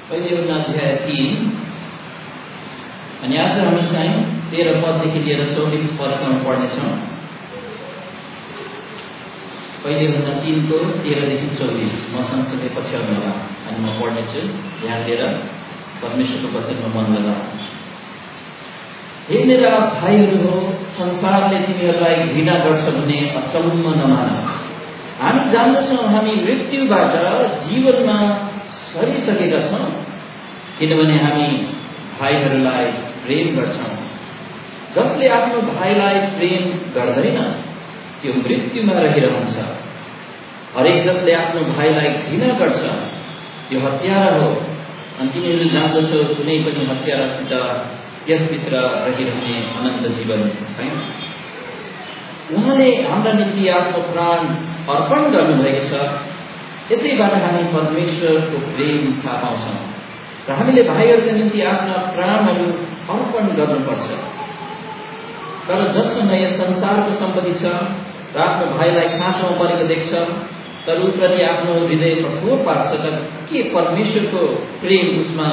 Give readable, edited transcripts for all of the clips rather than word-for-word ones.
पहिले अध्याय 3 अनि आज हामी चाहिँ 13 पददेखि लिएर 24 पदसम्म पढ्नेछौँ। पहिले 3 को 13 देखि 24 म सँगसँगै पछ्याउनु होला अनि म पढ्नेछु। ध्यान दिएर परमेश्वरको वचनमा मन लगाउनुहोस्। हे मेरा भाइहरू हो, संसारले तिमीहरूलाई घृणा गर्छ भन्ने अचम्म नमान। हामी जान्दछौँ हामी मृत्युबाट जीवनमा सरिसकेका छौँ, किनभने हामी भाइहरूलाई प्रेम गर्छौँ। जसले आफ्नो भाइलाई प्रेम गर्दैन त्यो मृत्युमा रहिरहन्छ। हरेक जसले आफ्नो भाइलाई घृणा गर्छ त्यो हत्यारा हो, अनि तिमीहरू जान्दछौ कुनै पनि हत्यारासित यसभित्र रहिरहने अनन्त जीवन छैन। उहाँले हाम्रा निम्ति आफ्नो प्राण अर्पण गर्नुभएको छ, यसैबाट हामी परमेश्वरको प्रेम थाहा पाउँछौँ र हामीले भाइहरूका निम्ति आफ्ना प्राणहरू अर्पण गर्नुपर्छ। तर जससँग यस संसारको सम्पत्ति छ र आफ्नो भाइलाई खाँचोमा परेको देख्छ तर उप्रति आफ्नो हृदय कठोर पार्छ, त के परमेश्वरको प्रेम उसमा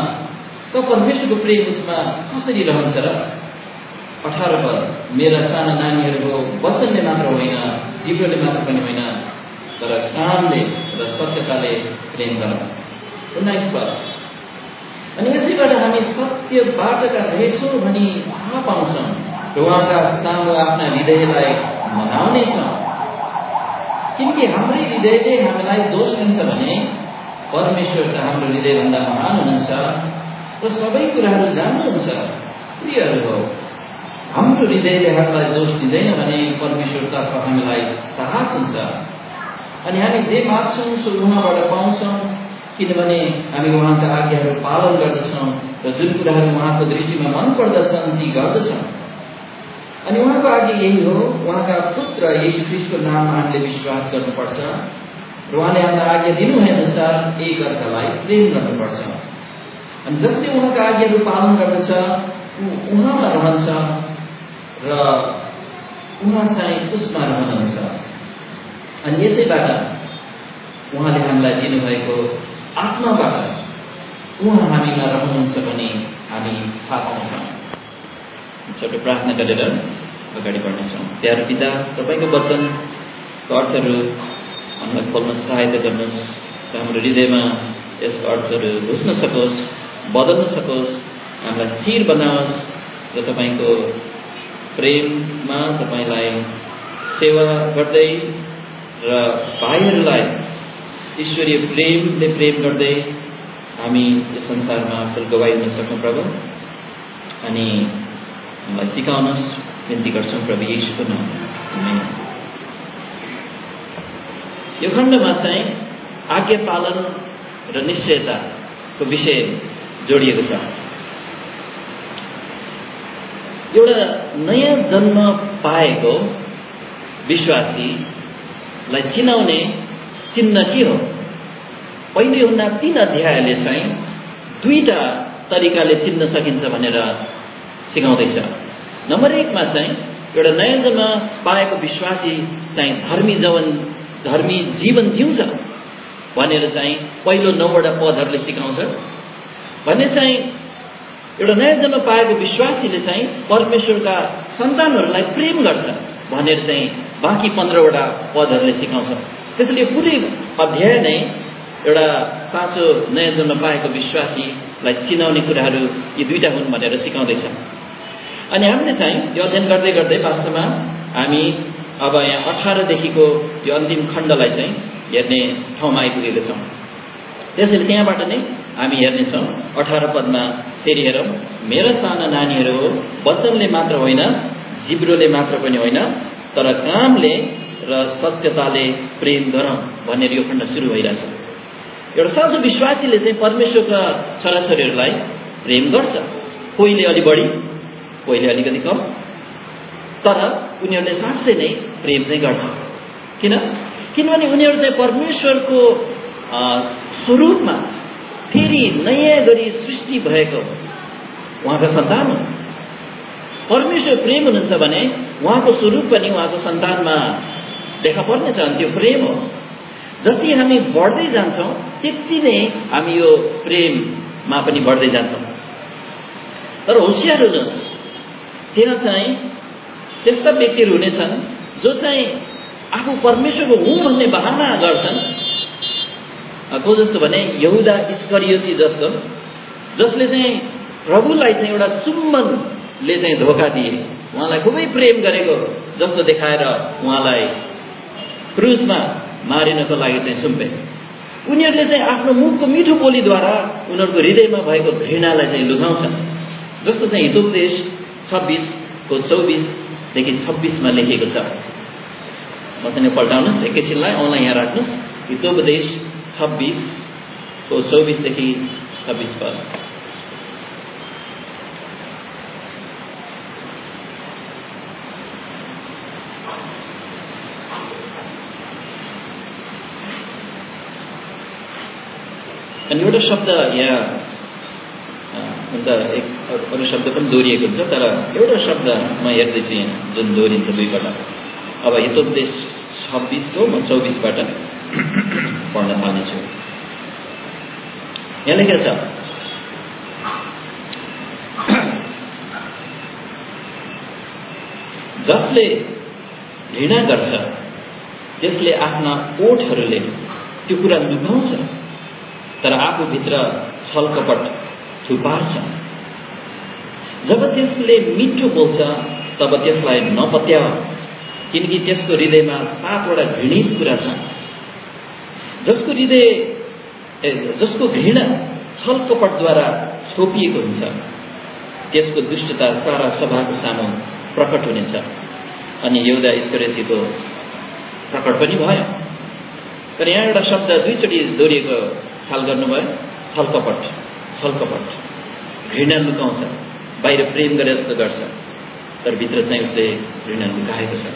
कसरी रहन्छ र? 18 पद, मेरा साना नानीहरूको वचनले मात्र होइन, जिब्रोले मात्र पनि होइन, तर कामले र सत्यताले प्रेम गर। 19 पद, अनि यसैबाट हामी सत्य बाटोका रहेछौँ भनी थाहा पाउँछौँ र उहाँका सामु आफ्ना हृदयलाई मनाउनेछौँ। किनकि हाम्रै हृदयले हामीलाई दोष दिन्छ भने परमेश्वर त हाम्रो हृदयभन्दा महान हुनुहुन्छ र सबै कुराहरू जान्नुहुन्छ। प्रियहरू हो, हाम्रो हृदयले हामीलाई दोष दिँदैन भने परमेश्वरतर्फ हामीलाई साहस हुन्छ अनि हामी जे माग्छौँ सो उहाँबाट पाउँछौँ, किनभने हामी उहाँका आज्ञाहरू पालन गर्दछौँ र जुन कुराहरू उहाँको दृष्टिमा मन पर्दछन् ती गर्दछौँ। अनि उहाँको आज्ञा यही हो, उहाँका पुत्र येशू ख्रीष्टको नाममा हामीले विश्वास गर्नुपर्छ र उहाँले हामीलाई आज्ञा दिनुभए अनुसार एक अर्कालाई प्रेम गर्नुपर्छ। अनि जसले उहाँका आज्ञाहरू पालन गर्दछ उहाँमा रहन्छ र उहाँ चाहिँ उसमा रहनुहुन्छ। अनि यसैबाट उहाँले हामीलाई दिनुभएको आत्माबाट उहाँ हामीमा रहनुहुन्छ भने हामी थाहा पाउँछौँ। छोटो प्रार्थना गरेर अगाडि बढ्नेछौँ। प्यारो पिता, तपाईँको वचनको अर्थहरू हामीलाई खोल्न सहायता गर्नुहोस् र हाम्रो हृदयमा यसको अर्थहरू घुस्न सकोस्, बदल्न सकोस्, हामीलाई स्थिर बनाओस् र तपाईँको प्रेममा तपाईँलाई सेवा गर्दै र भाइहरूलाई ईश्वरीय प्रेमले प्रेम गर्दै हामी यस संसारमा असल गवाई दिन सक्छौँ प्रभु। अनि हामीलाई सिकाउनुहोस्, बिन्ती गर्छौँ प्रभु येशूको नाममा। यो खण्डमा चाहिँ आज्ञा पालन र निश्चयताको विषय जोडिएको छ। एउटा नयाँ जन्म पाएको विश्वासीलाई चिनाउने चिन्ह के हो? पहिले 3 अध्यायले चाहिँ 2टा तरिकाले चिन्न सकिन्छ भनेर सिकाउँदैछ। नम्बर 1 मा चाहिँ एउटा नयाँ जन्म पाएको विश्वासी चाहिँ धर्मी जीवन जिउँछ भनेर चाहिँ पहिलो 9वटा पदहरूले सिकाउँछ भने चाहिँ एउटा नयाँ जन्म पाएको विश्वासीले चाहिँ परमेश्वरका सन्तानहरूलाई प्रेम गर्छ भनेर चाहिँ बाँकी 15वटा पदहरूले सिकाउँछ। त्यसैले पुरै अध्याय नै एउटा साँचो नयाँ जन्म पाएको विश्वासीलाई चिनाउने कुराहरू यी 2टा हुन् भनेर सिकाउँदैछ। अनि हामीले चाहिँ यो अध्ययन गर्दै गर्दै वास्तवमा हामी अब यहाँ 18 देखिको यो अन्तिम खण्डलाई चाहिँ हेर्ने ठाउँमा आइपुगेका छौँ। त्यसैले त्यहाँबाट नै हामी हेर्नेछौँ। 18 पदमा फेरि हेरौँ, मेरा साना नानीहरू हो, वचनले मात्र होइन, जिब्रोले मात्र पनि होइन, तर कामले र सत्यताले प्रेम गरौँ भनेर यो खण्ड सुरु भइरहेछ। एउटा साँचो विश्वासीले चाहिँ परमेश्वरका छोराछोरीहरूलाई प्रेम गर्छ, कोहीले अलि बढी, कोहीले अलिकति कम, तर उनीहरूले साँच्चै नै प्रेम चाहिँ गर्छ। किनभने उनीहरू चाहिँ परमेश्वरको स्वरूपमा फेरि नयाँ गरी सृष्टि भएको उहाँका सन्तान हो। परमेश्वर प्रेम हुनुहुन्छ भने उहाँको स्वरूप पनि उहाँको सन्तानमा देखा पर्नेछ। अनि त्यो प्रेम हो। जति हामी बढ्दै जान्छौँ त्यति नै हामी यो प्रेम मा पनि बढ्दै जान्छौँ। तर होसियार हुनुहोस्, त्यहाँ चाहिँ त्यस्ता व्यक्तिहरू हुनेछन् जो चाहिँ आफू परमेश्वरको हुँ भन्ने बहाना गर्छन्। को जस्तो भने यहुदा इस्करियोती जस्तो, जसले चाहिँ प्रभुलाई चाहिँ एउटा चुम्बनले चाहिँ धोका दिए, उहाँलाई खुबै प्रेम गरेको जस्तो देखाएर उहाँलाई क्रुसमा मारिनको लागि चाहिँ सुम्पे। उनीहरूले चाहिँ आफ्नो मुखको मिठो बोलीद्वारा उनीहरूको हृदयमा भएको घृणालाई चाहिँ लुकाउँछन्। जस्तो चाहिँ हितोपदेश 26को 24देखि 26मा लेखेको छ। मसँग पल्टाउनुहोस् एकैछिनलाई, औँला यहाँ राख्नुहोस्। हितोपदेश 26को 24देखि 26 पद। अनि एउटा शब्द यहाँ हुन्छ, एक अरू शब्द पनि दोहोरिएको हुन्छ, तर एउटा शब्द म हेर्दैछु यहाँ जुन दोहोरिन्छ दुईपल्ट। अब हितोपदेश 26को म 24बाट पढ्न थाल्नेछु। यहाँ लेखेको छ, जसले घृणा गर्छ त्यसले आफ्ना ओठहरूले त्यो कुरा लुकाउँछ, तर आफूभित्र छलकपट छुपार्छ। जब त्यसले मिठो बोल्छ तब त्यसलाई नपत्याउ, किनकि त्यसको हृदयमा 7वटा घृणित कुरा छ। जसको घृणा छलकपटद्वारा छोपिएको हुन्छ त्यसको दुष्टता सारा सभाको सामु प्रकट हुनेछ। अनि यहुदा इस्करियोतीको प्रकट पनि भयो। तर यहाँ एउटा शब्द दुईचोटि दोहोरिएको ख्याल गर्नुभयो, छलकपट। छलकपट घृणा लुकाउँछ, बाहिर प्रेम गरे जस्तो गर्छ, तर भित्र चाहिँ उसले घृणा लुकाएको छ।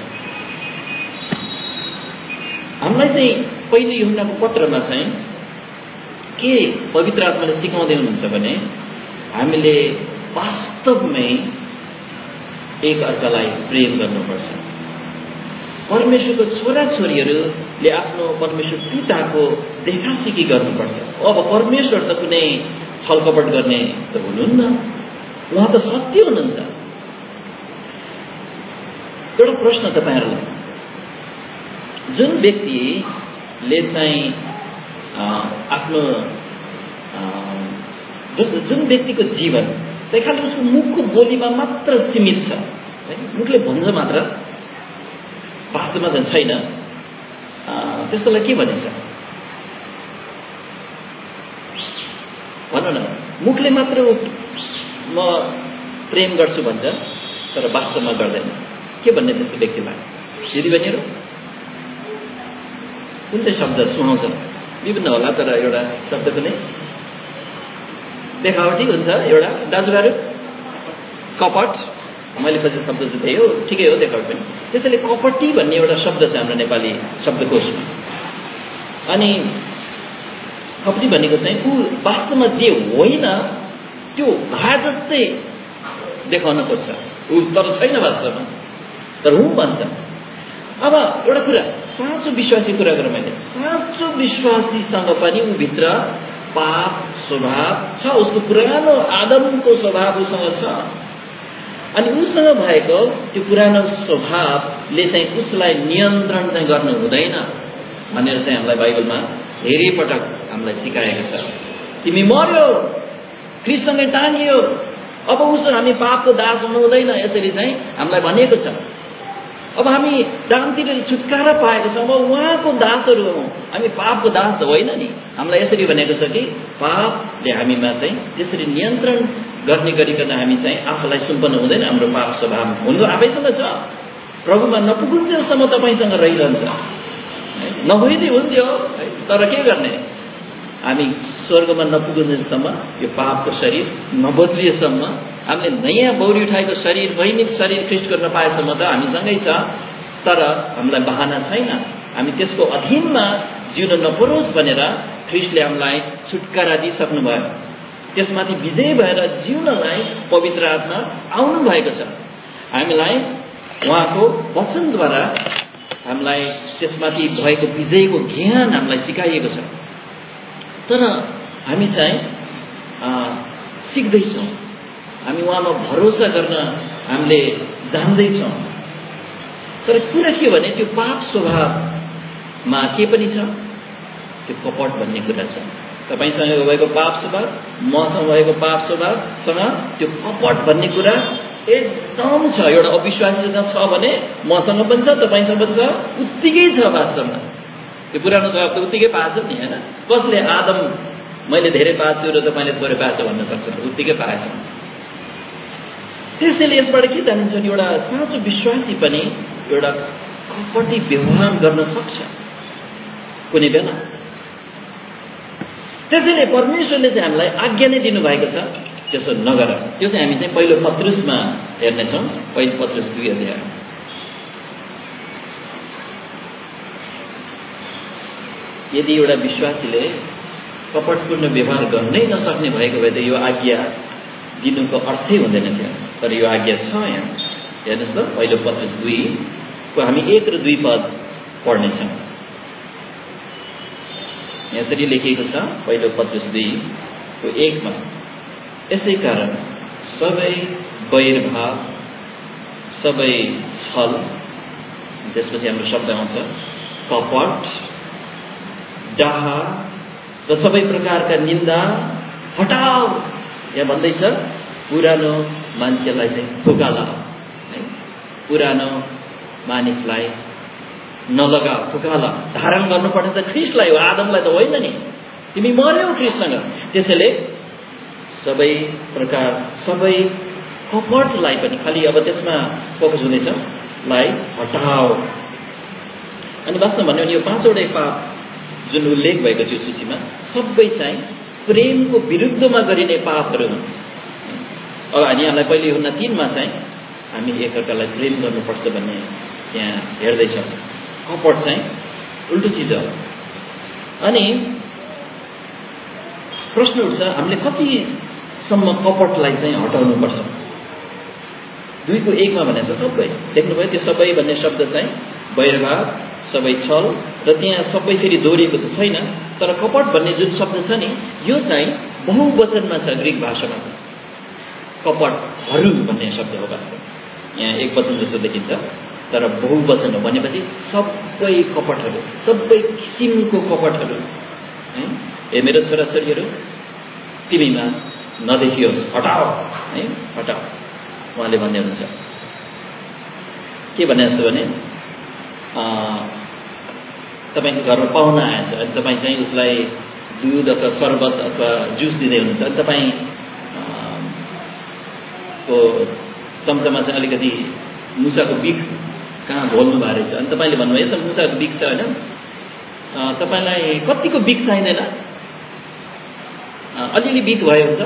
हामीलाई चाहिँ पहिले यूहन्नाको पत्रमा चाहिँ के पवित्र आत्माले सिकाउँदै हुनुहुन्छ भने हामीले वास्तवमै एक अर्कालाई प्रेम गर्नुपर्छ। परमेश्वरको छोराछोरीहरूले आफ्नो परमेश्वर पिताको देखासिकी गर्नुपर्छ। अब परमेश्वर त कुनै छलकपट गर्ने त हुनुहुन्न, उहाँ त सत्य हुनुहुन्छ। एउटा प्रश्न तपाईहरुलाई, जुन व्यक्तिले चाहिँ आफ्नो जुन व्यक्तिको जीवन चाहिँ खालि उसको मुखको बोलीमा मात्र सीमित छ, मुखले भन्छ मात्र, वास्तवमा त छैन, त्यसलाई के भनिन्छ? भनौँ न, मुखले मात्र म प्रेम गर्छु भन्छ तर वास्तवमा गर्दैन, के भन्ने त्यस्तो व्यक्तिलाई? दिदीबहिनीहरू कुन चाहिँ शब्द सुहाउँछ? विभिन्न होला, तर एउटा शब्द कुनै देखावटी हुन्छ। एउटा दाजुभाइहरू कपट, मैले खोजेको शब्द चाहिँ त्यही हो, ठिकै हो, देखावट पनि। त्यसैले कपटी भन्ने एउटा शब्द छ हाम्रो नेपाली शब्दकोशमा। अनि कपटी भनेको चाहिँ ऊ वास्तवमा जे होइन त्यो भए जस्तै देखाउन खोज्छ, ऊ तर छैन वास्तवमा, तर हुँ भन्छ। अब एउटा कुरा, साँचो विश्वासी कुरा गरेँ मैले, साँचो विश्वासीसँग पनि ऊ भित्र पाप स्वभाव छ, उसको पुरानो आदमको स्वभाव उसँग छ। अनि उसँग भएको त्यो पुरानो स्वभावले चाहिँ उसलाई नियन्त्रण चाहिँ गर्नु हुँदैन भनेर चाहिँ हामीलाई बाइबलमा धेरै पटक हामीलाई सिकाएको छ। तिमी मर्यो, ख्रीष्टसँगै टाँगियो, अब उसो हामी पापको दास हुनु हुँदैन, यसरी चाहिँ हामीलाई भनिएको छ। अब हामी जहाँतिर छुटकारा पाएको छौँ, अब उहाँको दासहरू हौँ, हामी पापको दास त होइन नि। हामीलाई यसरी भनेको छ कि पापले हामीमा चाहिँ त्यसरी नियन्त्रण गर्ने गरिकन हामी चाहिँ आफूलाई सुम्पनु हुँदैन, हाम्रो पाप स्वभाव हुनु आफैसँग छ। प्रभुमा नपुगुन्जेलसम्म तपाईँसँग रहिरहन्छ, नभइदिए हुन्थ्यो, तर के गर्ने, हामी स्वर्गमा नपुगुन्जेलसम्म यो पापको शरीर नबदलिएसम्म, हामीले नयाँ बौरी उठाएको शरीर, वैनिक शरीर ख्रीष्टको नपाएसम्म त हामीसँगै छ, तर हामीलाई बहाना छैन। हामी त्यसको अधीनमा जिउन नपरोस् भनेर ख्रीष्टले हामीलाई छुटकारा दिइसक्नुभयो। त्यसमाथि विजय भएर जिउनलाई पवित्र आत्मा आउनु भएको छ। हामीलाई उहाँको वचनद्वारा हामीलाई त्यसमाथि भएको विजयको ज्ञान हामीलाई सिकाइएको छ। तर हामी चाहिँ सिक्दैछौँ, हामी उहाँमा भरोसा गर्न हामीले जान्दैछौँ। तर कुरा के भने त्यो पाप स्वभावमा के पनि छ, त्यो कपट भन्ने कुरा छ। तपाईसँग भएको पाप स्वभाव, मसँग भएको पाप स्वभावसँग त्यो कपट भन्ने कुरा एकदम छ। एउटा अविश्वासीसँग छ भने मसँग पनि छ, तपाईँसँग पनि छ, उत्तिकै छ। वास्तवमा त्यो पुरानो स्वभाव त उत्तिकै पाएछ नि, होइन? कसले आदम मैले धेरै पाएको छु र तपाईँले थोरै पाएछ भन्न सक्छ? उत्तिकै पाएछ। त्यसैले यसबाट के जानिन्छ भने एउटा साँचो विश्वासी पनि एउटा कपटी व्यवहार गर्न सक्छ कुनै बेला। त्यसैले परमेश्वरले चाहिँ हामीलाई आज्ञा नै दिनुभएको छ त्यसो नगर। त्यो चाहिँ हामी चाहिँ पहिलो पत्रुसमा हेर्नेछौँ, पहिलो पत्रुस 2 अध्याय। यदि एउटा विश्वासीले कपटपूर्ण व्यवहार गर्नै नसक्ने भएको भए त यो आज्ञा दिनुको अर्थै हुँदैन थियो। तर यो आज्ञा छ यहाँ। हेर्नुहोस् त, पहिलो पत्रुस 2 को हामी 1 र 2 पद पढ्नेछौँ। यसरी लेखिएको छ पहिलो पत्रुस 2 को 1 मा, यसै कारण सबै वैरभाव, सबै छल, त्यसपछि हाम्रो शब्द आउँछ कपट, डाह र सबै प्रकारका निन्दा हटाऊ। यहाँ भन्दैछ पुरानो मान्छेलाई चाहिँ फुकाला, पुरानो मानिसलाई नलगा, फुकाला। धारण गर्नुपर्ने त ख्रिस्टलाई हो, आदमलाई त होइन नि। तिमी मर्यौ ख्रिस्टसँग। त्यसैले सबै प्रकार, सबै कपटलाई पनि, खालि अब त्यसमा फोकस हुनेछ, लाई हटाओ। अनि वास्तवमा भन्यो भने यो 5 वटै पाप जुन उल्लेख भएको छ सूचीमा, सबै चाहिँ प्रेमको विरुद्धमा गरिने पापहरू हुन्। अब हामी यहाँलाई पहिले हुन 3 मा चाहिँ हामी एकअर्कालाई प्रेम गर्नुपर्छ भन्ने त्यहाँ हेर्दैछौँ। कपट चाहिँ उल्टो चिज हो। अनि प्रश्न उठ्छ, हामीले कतिसम्म कपटलाई चाहिँ हटाउनुपर्छ? 2 को 1 मा भनेको सबै देख्नुभयो। त्यो सबै भन्ने शब्द चाहिँ वैरभाव, सबै छल, र त्यहाँ सबै फेरि दोहोरिएको त छैन, तर कपट भन्ने जुन शब्द छ नि, यो चाहिँ बहुवचनमा छ ग्रीक भाषामा। कपटहरू भन्ने शब्द हो वास्तवमा। यहाँ एक वचन जस्तो देखिन्छ, तर बहुवचन हो भनेपछि सबै कपटहरू, सबै किसिमको कपटहरू। ए मेरो छोराछोरीहरू, तिमीमा नदेखियोस्, हटाओ, है हटाओ। उहाँले भन्ने हुन्छ के भने जस्तो भने तपाईँको घरमा पाहुना आएछ, अनि तपाईँ चाहिँ उसलाई दुध अथवा शरबत अथवा जुस दिँदै हुनुहुन्छ, अनि तपाईँ को चम्चामा चाहिँ अलिकति मुसाको बिख कहाँ घोल्नु भएको रहेछ। अनि तपाईँले भन्नुभयो यसो मुसाको बिख छ होइन, तपाईँलाई कतिको बिख चाहिँदैन, अलिअलि बिख भयो हुन्छ।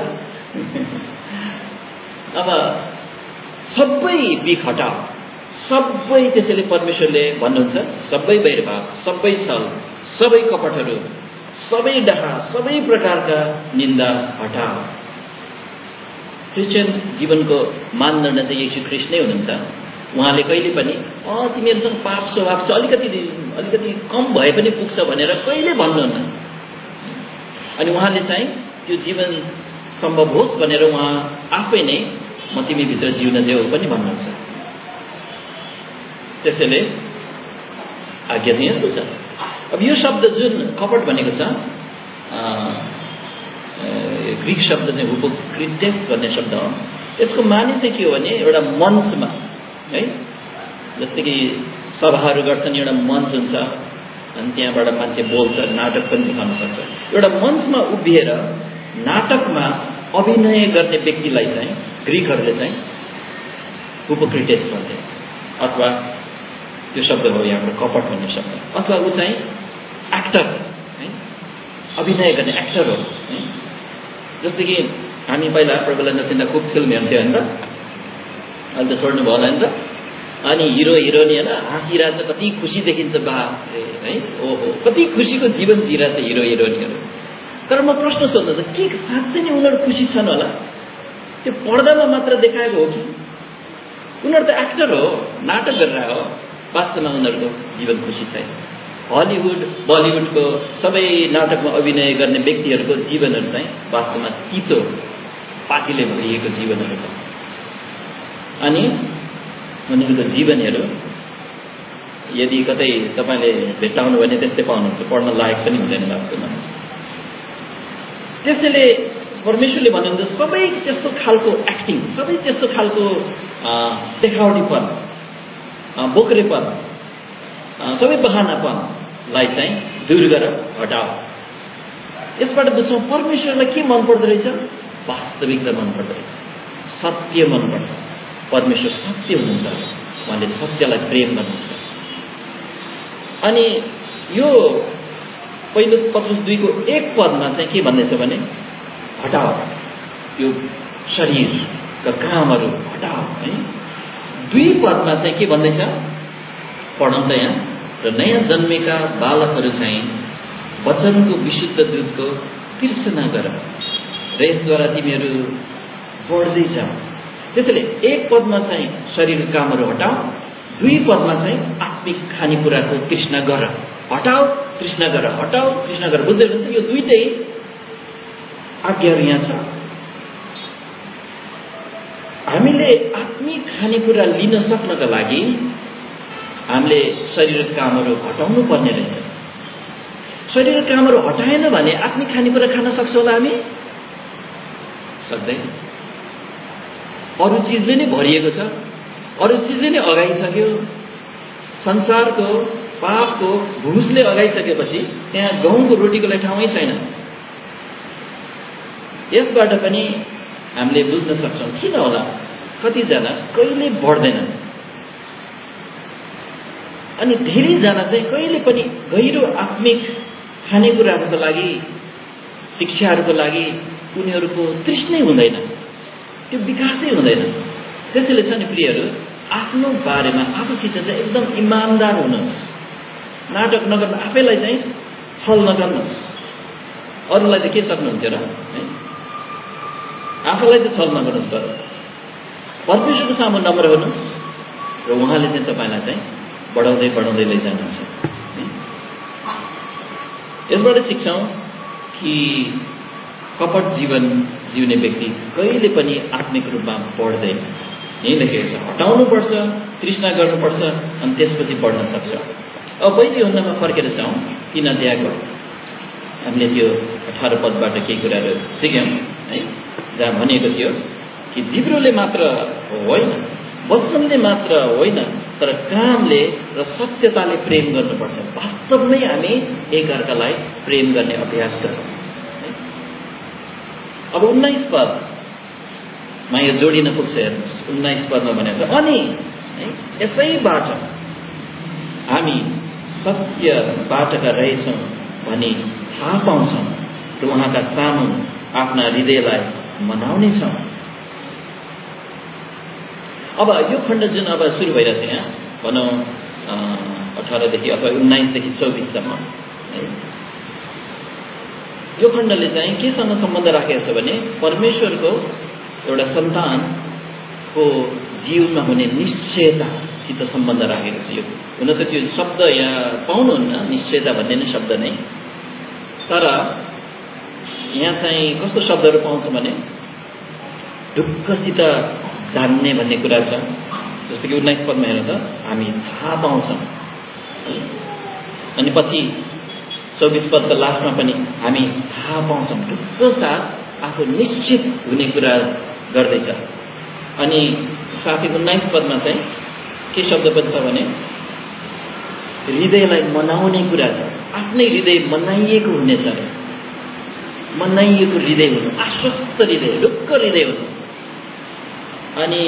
अब सबै बिख हटाओ, सबै। त्यसैले परमेश्वरले भन्नुहुन्छ सबै वैरभाव, सबै छल, सबै कपटहरू, सबै डाह, सबै प्रकारका निन्दा हटाओ। क्रिस्चियन जीवनको मानदण्ड चाहिँ येशू ख्रीष्ट नै हुनुहुन्छ। उहाँले कहिले पनि तिमीहरूसँग पाप स्वभाव छ, अलिकति कम भए पनि पुग्छ भनेर कहिले भन्नुहुन्न। अनि उहाँले चाहिँ त्यो जीवन सम्भव होस् भनेर उहाँ आफै नै म तिमीभित्र जिउन देऊ पनि भन्नुहुन्छ। त्यसैले आज्ञा चाहिँ यस्तो छ। अब यो शब्द जुन कपट भनेको छ, ग्रीक शब्द चाहिँ हुपोक्रिटेस भन्ने शब्द हो। यसको माने चाहिँ के हो भने एउटा मञ्चमा, है, जस्तै कि सभाहरू गर्छन्, एउटा मञ्च हुन्छ, अनि त्यहाँबाट मान्छे बोल्छ, नाटक पनि देखाउन सक्छ। एउटा मञ्चमा उभिएर नाटकमा अभिनय गर्ने व्यक्तिलाई चाहिँ ग्रीकहरूले चाहिँ हुपोक्रिटेस भन्थे, अथवा त्यो शब्द हो यहाँको कपट भन्ने शब्द। अथवा ऊ चाहिँ एक्टर, है, अभिनय गर्ने एक्टर हो, है। जस्तै कि हामी पहिला प्रबल नचिन्दा खुब फिल्म हेर्थ्यो होइन, अहिले त छोड्नु भयो होला नि त। अनि हिरो हिरोनी होइन हाँसिरहेछ, कति खुसी देखिन्छ, बा है, ओहो कति खुसीको जीवन जिरहेछ हिरो हिरोनीहरू। तर म प्रश्न सोध्नु छ, के साँच्चै नै उनीहरू खुसी छन् होला? त्यो पर्दामा मात्र देखाएको हो कि? उनीहरू त एक्टर हो, नाटक गरेर हो, वास्तवमा उनीहरूको जीवन खुसी छैन। हलिउड बलिउडको सबै नाटकमा अभिनय गर्ने व्यक्तिहरूको जीवनहरू चाहिँ वास्तवमा तितो, पापीले भरिएको जीवनहरू छ। अनि उनीहरूको जीवनहरू यदि कतै तपाईँले भेट्टाउनु भने त्यस्तै पाउनुहुन्छ, पढ्न लायक पनि हुँदैन वास्तवमा। त्यसैले परमेश्वरले भन्नुहुन्छ सबै त्यस्तो खालको एक्टिङ, सबै त्यस्तो खालको देखावटीपन, बोक्रेपन, सबै बहानापनलाई चाहिँ दूर गर, हटाओ। यसबाट बुझ्छौँ परमेश्वरलाई के मन पर्दो रहेछ? वास्तविकता मन पर्दो रहेछ, सत्य मनपर्छ। परमेश्वर सत्य हुनुहुन्छ, उहाँले सत्यलाई प्रेम गर्नुहुन्छ। अनि यो पहिलो पत्रुस 2:1 पदमा चाहिँ के भन्दैछ भने हटाओ, यो शरीरका कामहरू हटाओ है। 2 पदमा चाहिँ के भन्दैछ पढौँ त यहाँ। र नयाँ जन्मेका बालकहरू चाहिँ वचनको विशुद्ध दूधको तृष्णा गर र यसद्वारा तिमीहरू बढ्दै जाऊ। त्यसैले 1 पदमा चाहिँ शरीरका कामहरू हटाओ, 2 पदमा चाहिँ आत्मिक खानेकुराको तृष्णा गर। हटाओ, तृष्णा गर, हटाओ, तृष्णा गर। बुझ्दै हुनुहुन्छ? यो दुईटै आज्ञाहरू यहाँ छ। हामीले आत्मिक खानेकुरा लिन सक्नका लागि हामीले शरीरका कामहरू हटाउनु पर्ने रहेछ। शरीरका कामहरू हटाएन भने आत्मिक खानेकुरा खान सक्छौँ होला हामी? सक्दैन। अरू चिजले नै भरिएको छ, अरू चिजले नै अगाइसक्यो। संसारको पापको भुसले अगाइसकेपछि त्यहाँ गहुँको रोटीको लागि ठाउँै छैन। यसबाट पनि हामीले बुझ्न सक्छौँ किन होला कतिजना कहिले बढ्दैन अनि धेरैजना चाहिँ कहिले पनि गहिरो आत्मिक खानेकुराहरूको लागि, शिक्षाहरूको लागि उनीहरूको तृष्णै हुँदैन, त्यो विकासै हुँदैन। त्यसैले चाहिँ प्रियहरू, आफ्नो बारेमा आफूसित चाहिँ एकदम इमान्दार हुनुहोस्, नाटक नगर्नु, आफैलाई चाहिँ छल नगर्नु। अरूलाई चाहिँ के सक्नुहुन्थ्यो र? आफूलाई चाहिँ छल नगर्नुहोस्, परमेश्वरको सामु नम्र हुनुहोस् र उहाँले चाहिँ तपाईँलाई चाहिँ बढाउँदै बढाउँदै लैजानुहुन्छ। यसबाट सिक्छौँ कि कपट जीवन जिउने व्यक्ति कहिले पनि आत्मिक रूपमा बढ्दैन। यही लेखेको छ, हटाउनुपर्छ, तृष्णा गर्नुपर्छ अनि त्यसपछि बढ्न सक्छ। अब पहिलो यूहन्नामा फर्केर जाउँ 3 अध्यायको। हामीले त्यो 18 पदबाट केही कुराहरू सिक्यौँ है, जहाँ भनिएको थियो कि जिब्रोले मात्र होइन, वचनले मात्र होइन, तर कामले र सत्यताले प्रेम गर्नुपर्छ। वास्तवमै हामी एकअर्कालाई प्रेम गर्ने अभ्यास गरौँ। अब 19 पदमा यो जोडिन पुग्छ। हेर्नुहोस् 19 पदमा भनेको अनि यसैबाट हामी सत्यबाटका रहेछौँ भनी थाहा पाउँछौँ र उहाँका सामु आफ्ना हृदयलाई मनाउनेछौँ। अब यो खण्ड जुन अब सुरु भइरहेछ यहाँ भनौँ 18 देखि अथवा 19 देखि 24 सम्म, यो खण्डले चाहिँ केसँग सम्बन्ध राखेको छ भने परमेश्वरको एउटा सन्तानको जीवनमा हुने निश्चयतासित सम्बन्ध राखेको छ। यो हुन त त्यो शब्द यहाँ पाउनुहुन्न, निश्चयता भन्ने नै शब्द नै, तर यहाँ चाहिँ कस्तो शब्दहरू पाउँछ भने ढुक्कसित जान्ने भन्ने कुरा छ। जस्तो कि 19 पदमा हेर्नु त, हामी थाहा पाउँछौँ। अनि पछि 24 पदको लास्टमा पनि हामी थाहा पाउँछौँ, ढुक्क साथ आफू निश्चित हुने कुरा गर्दैछ। अनि साथै 19 पदमा चाहिँ के शब्द पनि छ भने हृदयलाई मनाउने कुरा छ। आफ्नै हृदय मनाइएको हुनेछ, मनाइएको हृदय हुनु, आश्वस्त हृदय, ढुक्क हृदय हुनु। अनि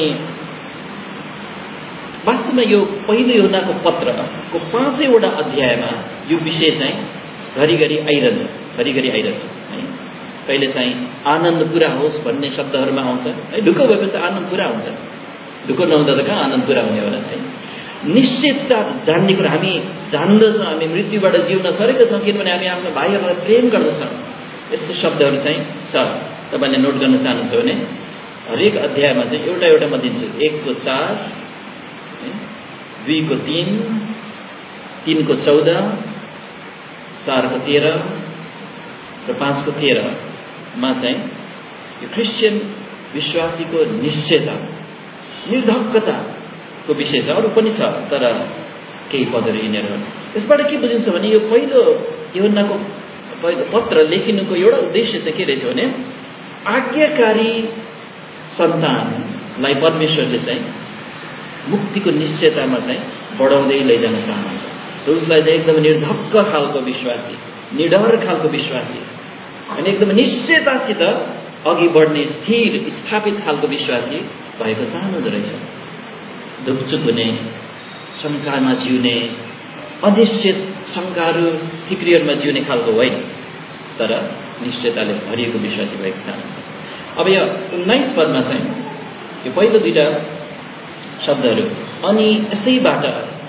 वास्तवमा यो पहिलो यूहन्नाको पत्रको 5वटा अध्यायमा यो विषय चाहिँ घरिघरि आइरहन्छ, घरिघरि आइरहन्छ है। कहिले चाहिँ आनन्द पुरा होस् भन्ने शब्दहरूमा आउँछ है, ढुक्क भएपछि आनन्द पुरा हुन्छ, ढुक्क नहुँदा त कहाँ आनन्द पुरा हुने होला है। निश्चितता जान्ने कुरा, हामी जान्दछौँ हामी मृत्युबाट जिउन सरेका छौँ किनभने हामी आफ्नो भाइहरूलाई प्रेम गर्दछौँ। यस्तो शब्दहरू चाहिँ छ। तपाईँले नोट गर्न चाहनुहुन्छ भने हरेक अध्यायमा चाहिँ एउटा एउटा म दिन्छु। 1 को 4, 2 को 3, 3 को 14, 4 को 13 र 5 को 13 मा चाहिँ यो क्रिस्चियन विश्वासीको निश्चयता, निर्धक्कताको विषय छ। अरू पनि छ, तर केही पदहरू यिनीहरू। यसबाट के बुझिन्छ भने यो पहिलो यूहन्नाको पहिलो पत्र लेखिनुको एउटा उद्देश्य चाहिँ के रहेछ भने आज्ञाकारी सन्तानलाई परमेश्वरले चाहिँ मुक्तिको निश्चयतामा चाहिँ बढाउँदै लैजान चाहनुहुन्छ र उसलाई चाहिँ एकदम निर्धक्क खालको विश्वासी, निडर खालको विश्वासी अनि एकदम निश्चयतासित अघि बढ्ने स्थिर स्थापित खालको विश्वासी भएको चाहनुहुँदो रहेछ। ढुकचुक हुने, शङ्कामा जिउने, अनिश्चित शङ्काहरू फिक्रियरमा जिउने खालको होइन, तर निश्चयताले भरिएको विश्वासी भएको चाहनुहुन्छ। अब यो 19 पदमा चाहिँ यो पहिलो दुईटा शब्दहरू अनि यसैबाट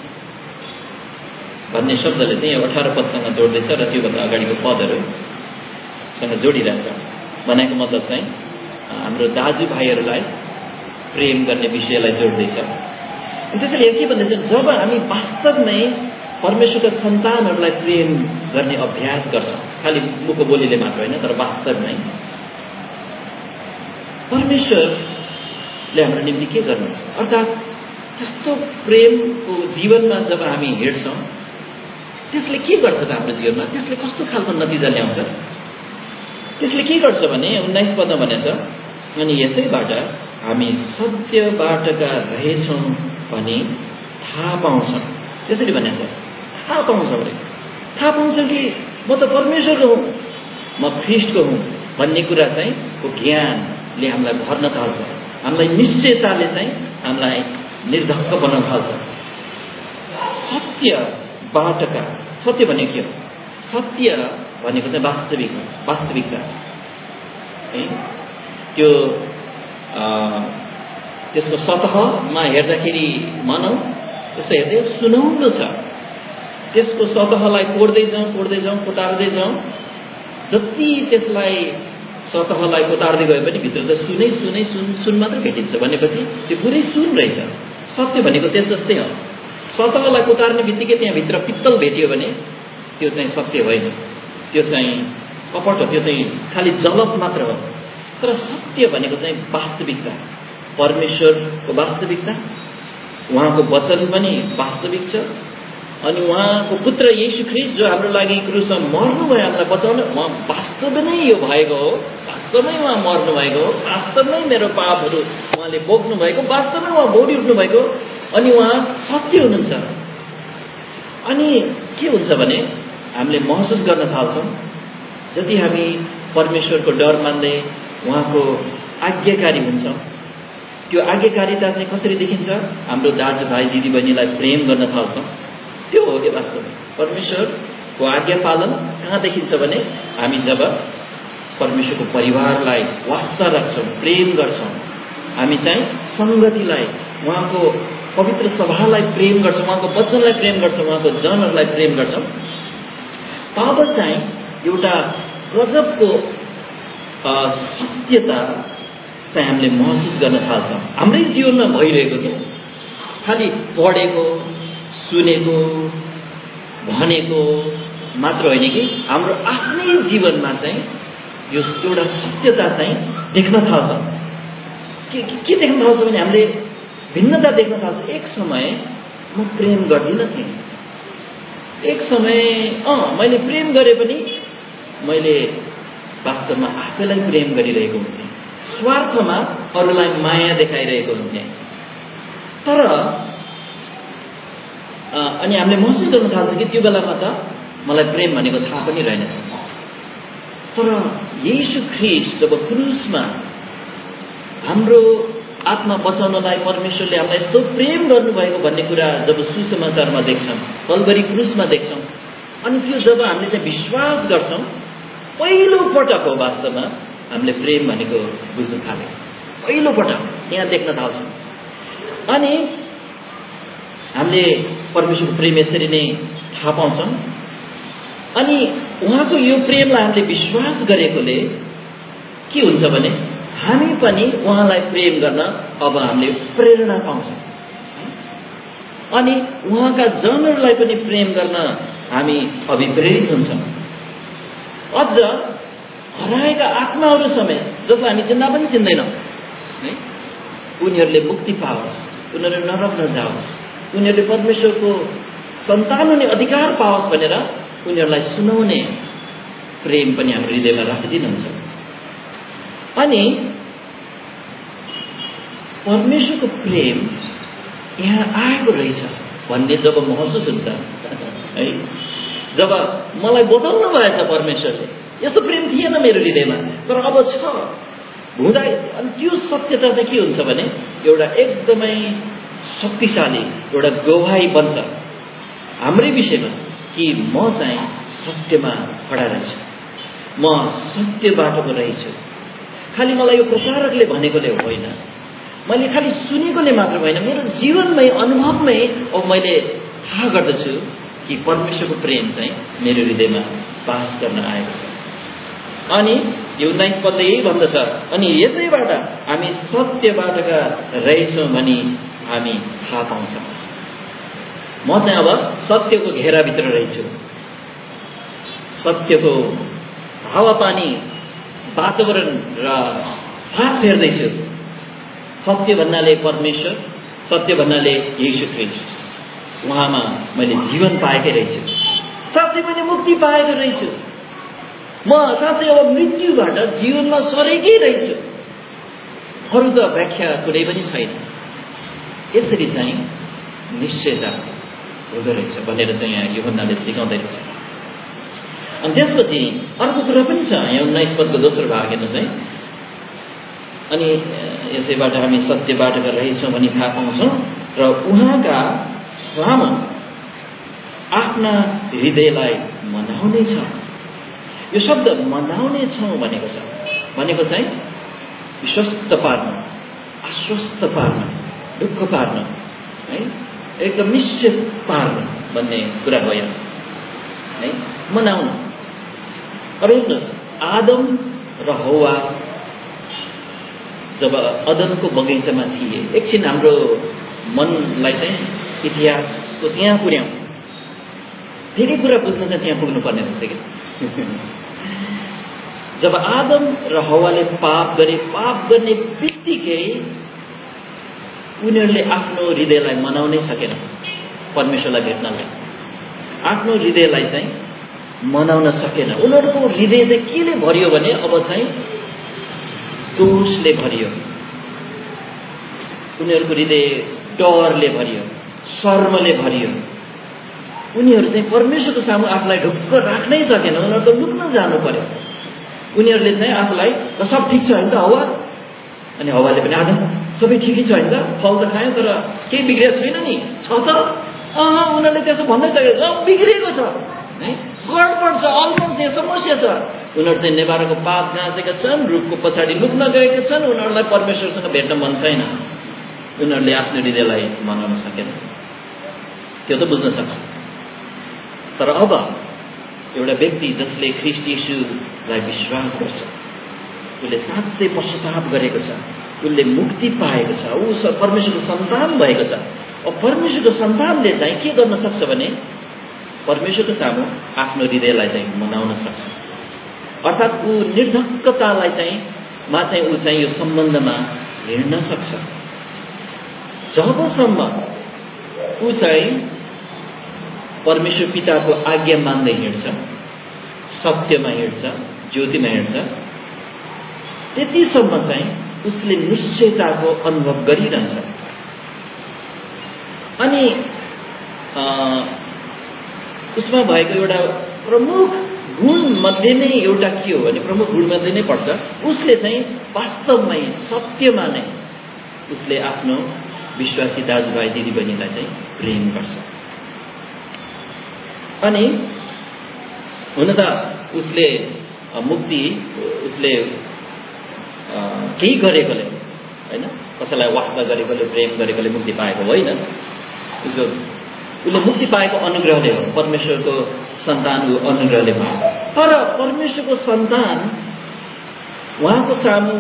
भन्ने शब्दले चाहिँ 18 पदसँग जोड्दैछ र त्योभन्दा अगाडिको पदहरूसँग जोडिरहेछ। भनेको मतलब चाहिँ हाम्रो दाजुभाइहरूलाई प्रेम गर्ने विषयलाई जोड्दैछ। त्यसैले के भन्दैछ, जब हामी वास्तवमै परमेश्वरका सन्तानहरूलाई प्रेम गर्ने अभ्यास गर्छौँ, खालि मुखको बोलीले मात्र होइन तर वास्तवमै, परमेश्वरले हाम्रो निम्ति के गर्नुहुन्छ, अर्थात् त्यस्तो प्रेमको जीवनमा जब हामी हिँड्छौँ त्यसले के गर्छ त हाम्रो जीवनमा, त्यसले कस्तो खालको नतिजा ल्याउँछ। त्यसले के गर्छ भने 19 पदमा भनेछ, अनि यसैबाट हामी सत्यबाटका रहेछौँ भनी थाहा पाउँछौँ। त्यसरी भनेछ, थाहा पाउँछौँ अरे, थाहा पाउँछौँ कि म त परमेश्वरको हुँ, म ख्रिस्टको हुँ भन्ने कुरा चाहिँ को ज्ञानले हामीलाई भर्न थाल्छ। हामीलाई निश्चयताले चाहिँ हामीलाई निर्धक्क बनाउन थाल्छ। सत्यबाटका, सत्य भनेको के हो? सत्य भनेको चाहिँ वास्तविकता है। त्यो त्यसको सतहमा हेर्दाखेरि मानौ त्यसो हेर्दै सुनौलो छ। त्यसको सतहलाई कोर्दै जाउँ कोटार्दै जाउँ, जति त्यसलाई सतहलाई कोटार्दै गयो भने भित्र त सुन मात्र भेटिन्छ। भनेपछि त्यो पुरै सुन रहेछ। सत्य भनेको त्यस जस्तै हो। सतहलाई कोतार्ने बित्तिकै त्यहाँभित्र पित्तल भेटियो भने त्यो चाहिँ सत्य होइन, त्यो चाहिँ कपट हो, त्यो चाहिँ खालि जलप मात्र हो। तर सत्य भनेको चाहिँ वास्तविकता, परमेश्वरको वास्तविकता, उहाँको वचन पनि वास्तविक छ। अनि उहाँको पुत्र येशू ख्रिस्ट जो हाम्रो लागि क्रुसमा मर्नुभयो, हामीलाई बचाउन, उहाँ वास्तवमै नै यो भएको हो, वास्तवमै उहाँ मर्नु भएको हो, वास्तवमै मेरो पापहरू उहाँले बोक्नु भएको, वास्तवमै उहाँ दौडी उठ्नु भएको, अनि उहाँ सत्य हुनुहुन्छ। अनि के हुन्छ भने हामीले महसुस गर्न थाल्छौँ, जति हामी परमेश्वरको डर मान्दै उहाँको आज्ञाकारी हुन्छौँ, त्यो आज्ञाकारिता चाहिँ कसरी देखिन्छ? हाम्रो दाजुभाइ दिदीबहिनीलाई प्रेम गर्न थाल्छौँ। त्यो हो कि वास्तवमा परमेश्वरको आज्ञा पालन कहाँ देखिन्छ भने हामी जब परमेश्वरको परिवारलाई वास्ता राख्छौँ, प्रेम गर्छौँ, हामी चाहिँ सङ्गतिलाई, उहाँको पवित्र सभालाई प्रेम गर्छौँ, उहाँको वचनलाई प्रेम गर्छौँ, उहाँको जनहरूलाई प्रेम गर्छौँ, तब चाहिँ एउटा गजबको सत्यता चाहिँ हामीले महसुस गर्न थाल्छौँ। हाम्रै जीवनमा भइरहेको क्या, खालि पढेको सुनेको भनेको मात्र होइन कि हाम्रो आफ्नै जीवनमा चाहिँ यो एउटा सत्यता चाहिँ देख्न थाल्छौँ। के देख्न थाल्छौँ भने हामीले भिन्नता देख्न थाल्छौँ। एक समय म प्रेम गर्दिनँ थिएँ, एक समय मैले प्रेम गरे पनि मैले वास्तवमा आफैलाई प्रेम गरिरहेको हुन्थेँ, स्वार्थमा अरूलाई माया देखाइरहेको हुन्थेँ। तर अनि हामीले महसुस गर्न थाल्छौँ कि त्यो बेलामा त मलाई प्रेम भनेको थाहा पनि रहेनछ। तर येशू ख्रिस्ट जब क्रुसमा हाम्रो आत्मा बचाउनलाई परमेश्वरले हामीलाई यस्तो प्रेम गर्नुभएको भन्ने कुरा जब सुसमाचारमा देख्छौँ, कल्भरी क्रुसमा देख्छौँ, अनि त्यो जब हामीले चाहिँ विश्वास गर्छौँ, पहिलो पटक हो वास्तवमा हामीले प्रेम भनेको बुझ्न थाल्यौँ। पहिलो पटक यहाँ देख्न थाल्छौँ। अनि हामीले परमेश्वरको प्रेम यसरी नै थाहा पाउँछौँ। अनि उहाँको यो प्रेमलाई हामीले विश्वास गरेकोले के हुन्छ भने हामी पनि उहाँलाई प्रेम गर्न अब हामीले प्रेरणा पाउँछौँ। अनि उहाँका जनहरूलाई पनि प्रेम गर्न हामी अभिप्रेरित हुन्छौँ। अझ हराएका आत्माहरू समेत, जसलाई हामी चिन्दा पनि चिन्दैनौँ, है, उनीहरूले मुक्ति पाओस्, उनीहरू नरक नजाओस्, उनीहरूले परमेश्वरको सन्तान हुने अधिकार पाओस् भनेर उनीहरूलाई सुनाउने प्रेम पनि हाम्रो हृदयमा राखिदिनुहुन्छ। अनि परमेश्वरको प्रेम यहाँ आएको रहेछ भन्ने जब महसुस हुन्छ है, जब मलाई बताउनु भएछ परमेश्वरले यस्तो प्रेम थिएन मेरो हृदयमा तर अब छ हुँदा, अनि त्यो सत्यता चाहिँ के हुन्छ भने एउटा एकदमै शक्तिशाली एउटा गवाही बन्छ हाम्रै विषयमा कि म चाहिँ सत्यमा खडा रहेछु, म सत्य बाटोको रहेछु। खालि मलाई यो प्रचारकले भनेकोले होइन, मैले खालि सुनेकोले मात्र होइन, मेरो जीवनमै अनुभवमै अब मैले थाहा गर्दछु कि परमेश्वरको प्रेम चाहिँ मेरो हृदयमा बास गर्न आएको छ। अनि यो 19 पद यही भन्दछ, अनि यसैबाट हामी सत्यबाटका रहेछौँ भनी हामी थाहा पाउँछौँ। म चाहिँ अब सत्यको घेराभित्र रहेछु, सत्यको हावापानी वातावरण र सास फेर्दैछु। सत्य भन्नाले परमेश्वर, सत्य भन्नाले येशू ख्रीष्ट, उहाँमा मैले जीवन पाएकै रहेछु, साँच्चै मैले मुक्ति पाएको रहेछु, म साँच्चै अब मृत्युबाट जीवनमा सरेकै रहेछु, अरू त व्याख्या कुनै पनि छैन। यसरी चाहिँ निश्चयता हुँदो रहेछ भनेर चाहिँ यहाँ यूहन्नाले सिकाउँदै रहेछ। अनि त्यसपछि अर्को कुरा पनि छ यहाँ 19 पदको दोस्रो भाग हेर्नु चाहिँ, अनि यसैबाट हामी सत्यबाटका रहेछौँ भनी थाहा पाउँछौँ र उहाँका सामु आफ्ना हृदयलाई मनाउने छ। यो शब्द मनाउने छौँ भनेको छ, भनेको चाहिँ विश्वस्त पार्न, आश्वस्त पार्न, ढुक्क पार्न, है, एकदम निश्चित पार्न भन्ने कुरा हो यहाँ है, मनाउन। अब हेर्नुहोस्, आदम र हव्वा जब अदनको बगैँचामा थिए, एकछिन हाम्रो मनलाई चाहिँ इतिहासको त्यहाँ पुर्याउँ, धेरै कुरा बुझ्न चाहिँ त्यहाँ पुग्नुपर्ने हुन्छ कि जब आदम र हव्वाले पाप गरे, पाप गर्ने बित्तिकै उनीहरूले आफ्नो हृदयलाई मनाउनै सकेन परमेश्वरलाई भेट्नलाई, आफ्नो हृदयलाई चाहिँ मनाउन सकेन। उनीहरूको हृदय चाहिँ केले भरियो भने अब चाहिँ दोषले भरियो, उनीहरूको हृदय डरले भरियो, शर्मले भरियो। उनीहरू चाहिँ परमेश्वरको सामु आफूलाई ढुक्क राख्नै सकेन, उनीहरू त लुक्न जानु पर्यो। उनीहरूले चाहिँ आफूलाई सब ठिक छ होइन त हवा, अनि हवाले पनि आदम सबै ठिकै छ होइन त, फल त खायो तर केही बिग्रेको छैन नि, छ त? उनीहरूले त्यसो भन्दै सके बिग्रेको छ है, गडबड छ, अलमोस्ट यहाँ समस्या छ। उनीहरू चाहिँ नेभाराको पात गाँसेका छन्, रुखको पछाडि लुक्न गएका छन्, उनीहरूलाई परमेश्वरसँग भेट्न मन छैन, उनीहरूले आफ्नो हृदयलाई मनाउन सकेन। त्यो त बुझ्न सक्छ। तर अब एउटा व्यक्ति जसले ख्रीष्ट येशूलाई विश्वास गर्छ, उसले साँच्चै पश्चाताप गरेको छ, उसले मुक्ति पाएको छ, ऊ परमेश्वरको सन्तान भएको छ। अब परमेश्वरको सन्तानले चाहिँ के गर्न सक्छ भने परमेश्वरको सामु आफ्नो हृदयलाई चाहिँ मनाउन सक्छ, अर्थात् ऊ निर्धक्कतालाई चाहिँ ऊ चाहिँ यो सम्बन्धमा हिँड्न सक्छ। जबसम्म ऊ चाहिँ परमेश्वर पिताको आज्ञा मान्दै हिँड्छ, सत्यमा हिँड्छ, ज्योतिमा हिँड्छ, त्यतिसम्म चाहिँ उसले निश्चयताको अनुभव गरिरहन्छ। अनि उसमा भएको एउटा प्रमुख गुण मध्ये नै एउटा के हो भने, प्रमुख गुण मध्ये नै पर्छ, उसले चाहिँ वास्तवमै सत्यमा नै उसले आफ्नो विश्वासी दाजुभाइ दिदीबहिनीलाई चाहिँ प्रेम गर्छ। अनि हुन त उसले मुक्ति उसले केही गरेकोले होइन, कसैलाई वास्ता गरेकोले, प्रेम गरेकोले मुक्ति पाएको होइन, उसले मुक्ति पाएको अनुग्रहले हो, परमेश्वरको सन्तान अनुग्रहले भयो। तर परमेश्वरको सन्तान उहाँको सामु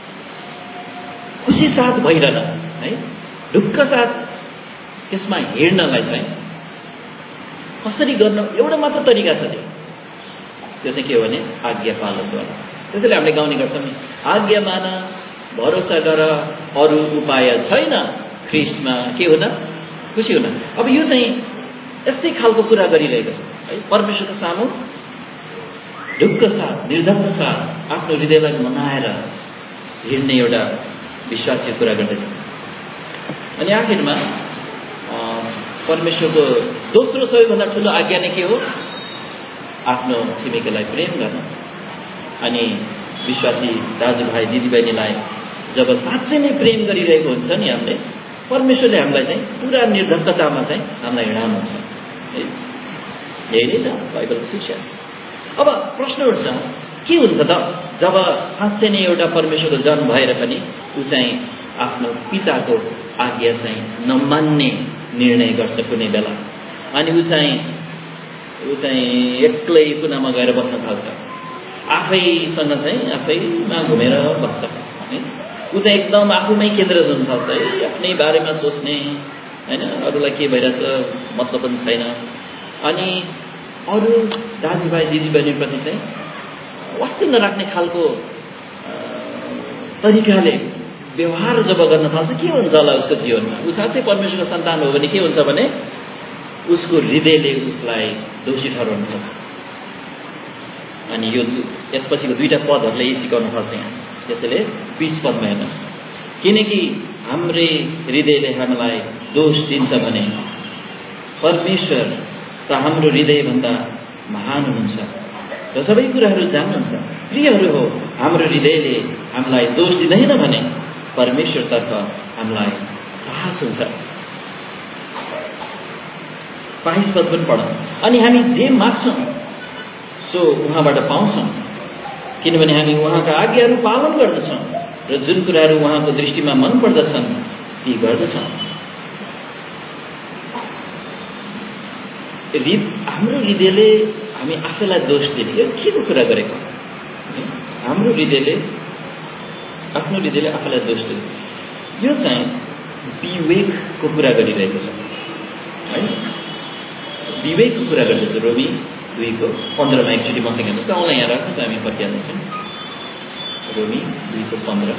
खुसी साथ भइरहन है, ढुक्क साथ त्यसमा हिँड्नलाई चाहिँ कसरी गर्न, एउटा मात्र तरिका छ त्यो चाहिँ के हो भने आज्ञा पालनद्वारा। त्यसैले हामीले गाउने गर्छौँ नि, आज्ञा मान भरोसा गर, अरू उपाय छैन, ख्रिस्टमा के हुन, खुसी हुन। अब यो चाहिँ यस्तै खालको कुरा गरिरहेको छ है। परमेश्वरको सामु ढुक्क साथ, निर्धक्क साथ आफ्नो हृदयलाई मनाएर हिँड्ने एउटा विश्वासी कुरा गर्दैछ। अनि आखिरमा परमेश्वरको दोस्रो सबैभन्दा ठुलो आज्ञा नै के हो? आफ्नो छिमेकीलाई प्रेम गर्न। अनि विश्वासी दाजुभाइ दिदीबहिनीलाई जब साँच्चै नै प्रेम गरिरहेको हुन्छ नि हामीले, परमेश्वरले हामीलाई चाहिँ पुरा निर्धक्कतामा चाहिँ हामीलाई हिँडाउनुहुन्छ। यही नै छ बाइबलको शिक्षा। अब प्रश्न उठ्छ, के हुन्छ त जब साँच्चै नै एउटा परमेश्वरको जन भएर पनि ऊ चाहिँ आफ्नो पिताको आज्ञा चाहिँ नमान्ने निर्णय गर्छ कुनै बेला, अनि ऊ चाहिँ एक्लै कुनामा गएर बस्न थाल्छ, आफैसँग चाहिँ आफैमा घुमेर बस्छ है। ऊ चाहिँ एकदम आफूमै केन्द्रित हुन थाल्छ है, आफ्नै बारेमा सोच्ने होइन, अरूलाई के भइरहेछ मतलब पनि छैन। अनि अरू दाजुभाइ दिदीबहिनीप्रति चाहिँ वास्तै नराख्ने खालको तरिकाले व्यवहार जब गर्न थाल्छ, के हुन्छ होला उसको जीवनमा? ऊ साँच्चै परमेश्वरको सन्तान हो भने के हुन्छ भने उसको हृदयले उसलाई दोषी ठहराउनु सक्छ। अनि यो यसपछिको दुईटा पदहरूले यही सिकाउन थाल्छ यहाँ। त्यसैले 20 पदमा हेर्नुहोस्, किनकि हाम्रै हृदयले हामीलाई दोष दिन्छ भने परमेश्वर त हाम्रो हृदयभन्दा महान हुनुहुन्छ र सबै कुराहरू जान्नुहुन्छ। प्रियहरू हो, हाम्रो हृदयले हामीलाई दोष दिँदैन भने परमेश्वरतर्फ हामीलाई साहस हुन्छ। 22 पद पनि पढौँ। अनि हामी जे माग्छौँ सो उहाँबाट पाउँछौँ, किनभने हामी उहाँका आज्ञाहरू पालन गर्दछौँ र जुन कुराहरू उहाँको दृष्टिमा मन पर्दछन् ती गर्दछौँ। हाम्रो हृदयले हामी आफैलाई दोष दिने, यो के को कुरा गरेको? हाम्रो हृदयले आफ्नो हृदयले आफैलाई दोष दिने, यो चाहिँ विवेकको कुरा गरिरहेको छ है। विवेकको कुरा गर्दैछ। रोमी 2:15 एकचोटि मसँग हेर्नुहोस् त, आउँला यहाँ राख्नुहोस्, हामी पर्खिहाल्छौँ। रोमी 2:15।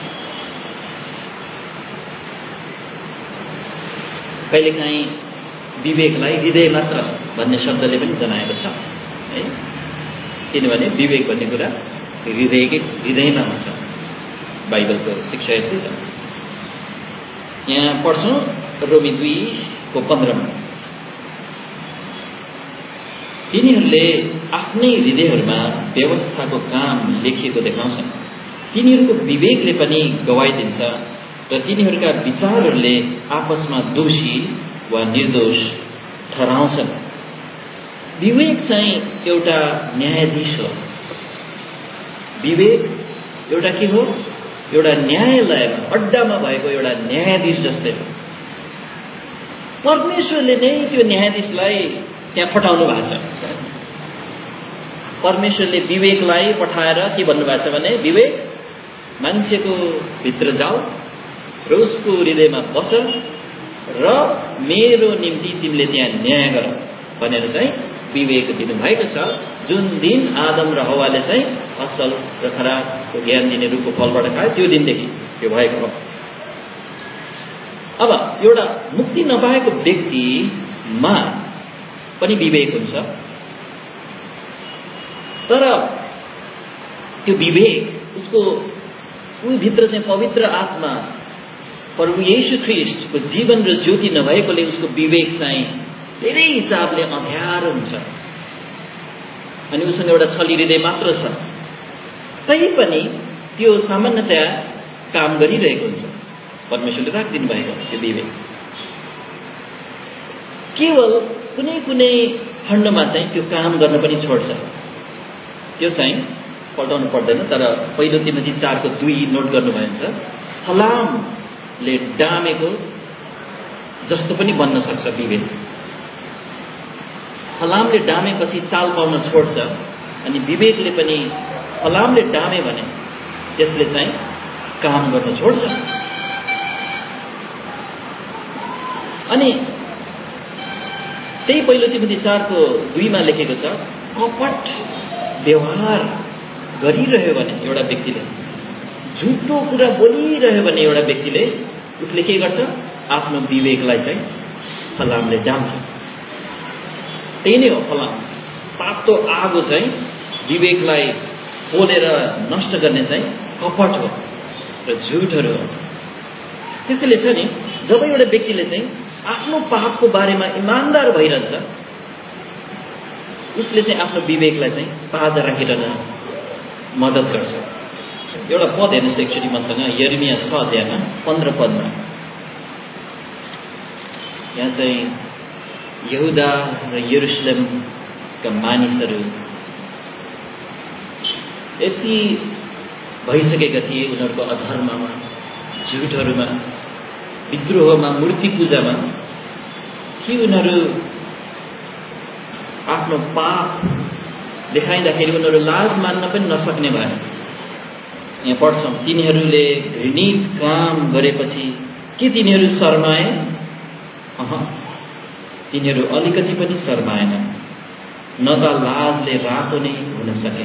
कहिलेकाहीँ विवेकलाई हृदय मात्र भन्ने शब्दले पनि जनाएको छ है, किनभने विवेक भन्ने कुरा हृदयमा हुन्छ। बाइबलको शिक्षा यस्तै छ। यहाँ पढ्छौँ रोमी 2:15। तिनीहरूले आफ्नै हृदयहरूमा व्यवस्थाको काम लेखिएको देखाउँछन्, तिनीहरूको विवेकले पनि गवाई दिन्छ र तिनीहरूका विचारहरूले आपसमा दोषी वा निर्दोष ठहराउँछन्। विवेक चाहिँ एउटा न्यायाधीश हो। विवेक एउटा के हो? एउटा न्यायालयमा अड्डामा भएको एउटा न्यायाधीश जस्तै हो। परमेश्वरले नै त्यो न्यायाधीशलाई त्यहाँ पठाउनु भएको छ। परमेश्वरले विवेकलाई पठाएर के भन्नुभएको छ भने, विवेक मान्छेको भित्र जाऊ र उसको हृदयमा बस र मेरो निम्ति तिमीले त्यहाँ न्याय गर भनेर चाहिँ विवेक दिनुभएको छ। जुन दिन आदम र हव्वाले चाहिँ असल र खराबको ज्ञान दिने रुखको फलबाट खाए, त्यो दिनदेखि त्यो भएको हो। अब एउटा मुक्ति नपाएको व्यक्तिमा पनि विवेक हुन्छ, तर त्यो विवेक उसको भित्र चाहिँ पवित्र आत्मा प्रभु येशू ख्रीष्टको जीवन र ज्योति नभएकोले उसको विवेक चाहिँ धेरै हिसाबले अँध्यारो हुन्छ। अनि उसँग एउटा छली हृदय मात्र छ, तैपनि त्यो सामान्यतया काम गरिरहेको हुन्छ। परमेश्वरले राखिदिनु भएको त्यो विवेक। केवल कुनै कुनै खण्डमा चाहिँ त्यो काम गर्न पनि छोड्छ। त्यो चाहिँ पल्टाउनु पर्दैन, तर पहिलो तिमोथी 4:2 नोट गर्नुभयो भने छ, फलामले डामेको जस्तो पनि बन्न सक्छ विवेक। फलामले डामेपछि चाल पाउन छोड्छ, अनि विवेकले पनि फलामले डामे भने त्यसले चाहिँ काम गर्न छोड्छ। अनि त्यही पहिलो तिमोथी 4:2 लेखेको छ, कपट व्यवहार गरिरह्यो भने एउटा व्यक्तिले झुटो कुरा बोलिरह्यो भने एउटा व्यक्तिले उसले के गर्छ? आफ्नो विवेकलाई चाहिँ फलामले जान्छ। त्यही नै हो फलाम। तातो आगो चाहिँ विवेकलाई पोलेर नष्ट गर्ने चाहिँ कपट हो र झुटहरू हो। त्यसैले छ नि, जब एउटा व्यक्तिले चाहिँ आफ्नो पापको बारेमा इमान्दार भइरहन्छ, उसले चाहिँ आफ्नो विवेकलाई चाहिँ ताजा राखिरहन मद्दत गर्छ। एउटा पद हेर्नुहोस् एकचोटि मसँग, यिर्मया 6 अध्यायमा 15 पदमा। यहाँ चाहिँ यहुदा र यरुशलेमका मानिसहरू यति भइसकेका थिए उनीहरूको अधर्ममा, झुटहरूमा, विद्रोहमा, मूर्ति पूजामा, कि उनीहरू आफ्नो पाप देखाइँदाखेरि उनीहरू लाज मान्न पनि नसक्ने भए। यहाँ पढ्छौँ, तिनीहरूले घृणित काम गरेपछि के तिनीहरू शर्माए? तिनीहरू अलिकति पनि शर्माएन, न त लाजले रातो नै हुन सके।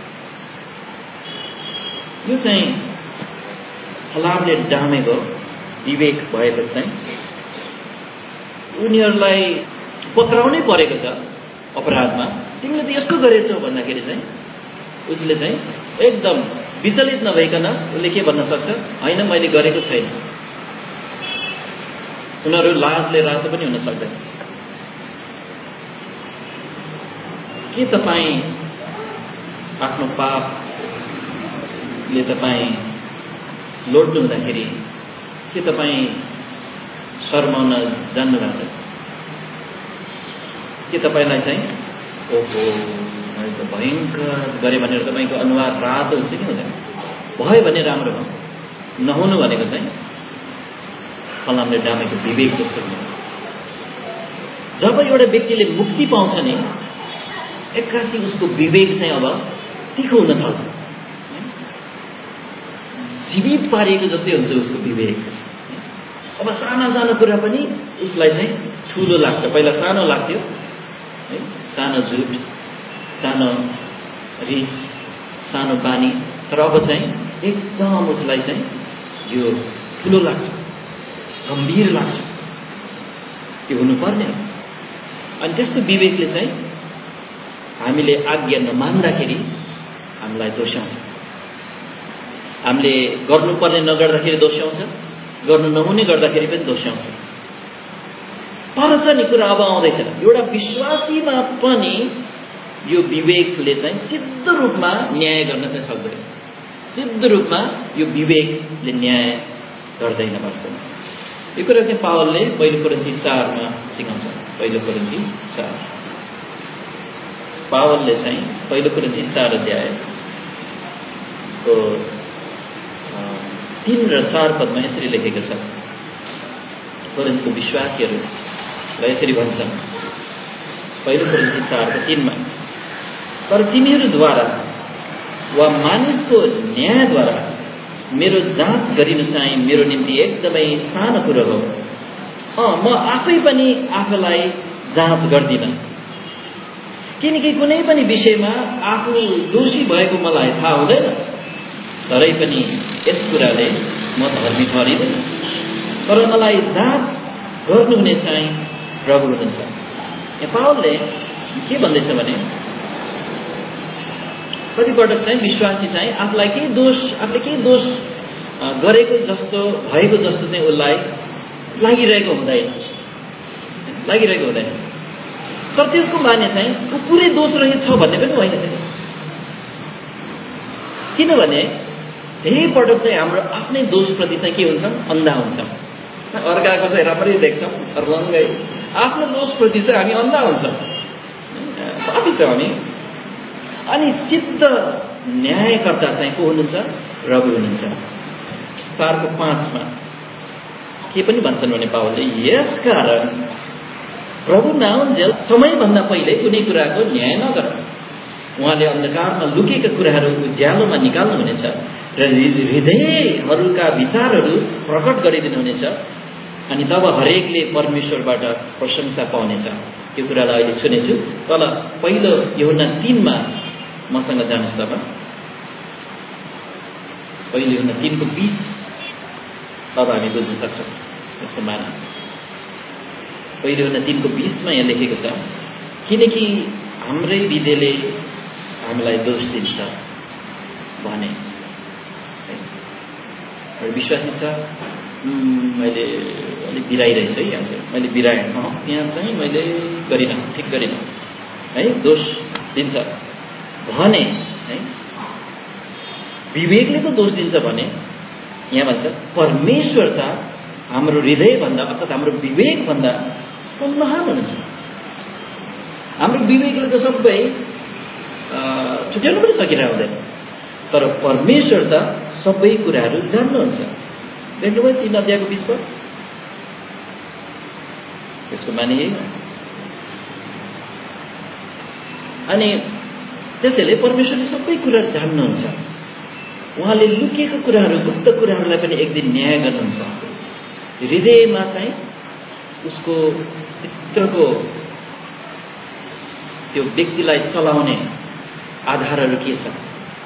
यो चाहिँ फलामले डामेको विवेक भएको चाहिँ उनीहरूलाई पक्राउनै परेको छ अपराधमा। तिमीले त यस्तो गरेछौ भन्दाखेरि चाहिँ उसले चाहिँ एकदम विचलित नभइकन उसले के भन्न सक्छ? होइन, मैले गरेको छैन। उनीहरू लाजले रातो पनि हुन सक्दैन। के तपाईँ आफ्नो पापले तपाईँ लोड्नु हुँदाखेरि के तपाईँ शर्माउन जान्नु भएको छ? के तपाईँलाई चाहिँ ओहो मैले त भयङ्कर गरेँ भनेर तपाईँको अनुहार रातो हुन्छ कि हुँदैन? भयो भने राम्रो हो, नहुनु भनेको चाहिँ फलामले डामेको विवेक जस्तो हुन्छ। जब एउटा व्यक्तिले मुक्ति पाउँछ नि, एक्कासी उसको विवेक चाहिँ अब तिखो हुन थाल्छ। जीवित पारिएको जस्तै हुन्छ उसको विवेक। अब साना सानो कुरा पनि उसलाई चाहिँ ठुलो लाग्छ। पहिला सानो लाग्थ्यो, सानो झुट, सानो रिस, सानो बानी, तर अब चाहिँ एकदम उसलाई चाहिँ यो ठुलो लाग्छ, गम्भीर लाग्छ। त्यो हुनुपर्ने हो। अनि त्यस्तो विवेकले चाहिँ हामीले आज्ञा नमान्दाखेरि हामीलाई दोषाउँछ। हामीले गर्नुपर्ने नगर्दाखेरि दोषाउँछ, गर्नु नहुने गर्दाखेरि पनि दोषाउँछ। तर छ नि कुरा अब आउँदैछ, एउटा विश्वासीमा पनि यो विवेकले चाहिँ सिद्ध रूपमा न्याय गर्न चाहिँ सक्दैन। सिद्ध रूपमा यो विवेकले न्याय गर्दैन वास्तवमा। यो कुरा चाहिँ पावलले पहिलो कोरिन्थी 4 सिकाउँछ। पहिलो कोरिन्थी 4 पावलले चाहिँ पहिलो कोरिन्थी 4 अध्यायको 3 र 4 पदमा यसरी लेखेको छ। कोरिन्थको विश्वासीहरूलाई यसरी भन्छन्, पहिलो कोरिन्थी 4:3 तर तिमीहरूद्वारा वा मानिसको न्यायद्वारा मेरो जाँच गरिनु चाहिँ मेरो निम्ति एकदमै सानो कुरो हो। म आफै पनि आफूलाई जाँच गर्दिनँ, किनकि कुनै पनि विषयमा आफू दोषी भएको मलाई थाहा हुँदैन। तरै पनि यस कुराले म धर्मी ठहरिँदैन, तर मलाई जाँच गर्नुहुने चाहिँ प्रभु हुनुहुन्छ। यहाँ पावलले के भन्दैछ भने कतिपटक चाहिँ विश्वासी चाहिँ आफूले केही दोष गरेको जस्तो भएको जस्तो चाहिँ उसलाई लागिरहेको हुँदैन। तर त्यसको माने चाहिँ ऊ पुरै दोष रहेछ भन्ने पनि होइन। किनभने धेरै पटक चाहिँ हाम्रो आफ्नै दोषप्रति चाहिँ के हुन्छ? अन्धा हुन्छ। अर्काको चाहिँ राम्ररी देख्छौँ, रङ्गै आफ्नो दोषप्रति चाहिँ हामी अन्धा हुन्छौँ। पापी छौँ हामी। अनि चित्त न्यायकर्ता चाहिँ को हुनुहुन्छ? प्रभु हुनुहुन्छ। 4:5 के पनि भन्छन् भने पावलले, यसकारण प्रभु नआउन्जेल समयभन्दा पहिले कुनै कुराको न्याय नगर। उहाँले अन्धकारमा लुकेका कुराहरू उज्यालोमा निकाल्नुहुनेछ र हृदयहरूका विचारहरू प्रकट गरिदिनुहुनेछ। अनि तब हरेकले परमेश्वरबाट प्रशंसा पाउनेछ। त्यो कुरालाई अहिले छुनेछु। तल पहिलो यूहन्ना 3 मसँग जानुहोस्। तब पहिले हुन 3:20 अब हामी बुझ्न सक्छौँ यसको माना। पहिले हुन 3:20 यहाँ लेखेको छ, किनकि हाम्रै विधिले हामीलाई दोष दिन्छ भने। विश्वासी छ मैले अलिक बिराइरहेछु है, यहाँ चाहिँ मैले बिराएँ, यहाँ चाहिँ मैले गरिनँ, ठिक गरिनँ है, दोष दिन्छ भने है। विवेकले त दोष दिन्छ भने यहाँ भन्छ परमेश्वर त हाम्रो हृदयभन्दा अर्थात् हाम्रो विवेकभन्दा महान हुनुहुन्छ। हाम्रो विवेकले त सबै छुट्याउनु पनि सकिरहेको हुँदैन, तर परमेश्वर त सबै कुराहरू जान्नुहुन्छ। देख्नुभयो 3 अध्यायको 20 पद, त्यसको माने यही हो। अनि त्यसैले परमेश्वरले सबै कुरा जान्नुहुन्छ। उहाँले लुकेको कुराहरू, गुप्त कुराहरूलाई पनि एक दिन न्याय गर्नुहुन्छ। हृदयमा चाहिँ उसको भित्रको त्यो व्यक्तिलाई चलाउने आधारहरू के छ।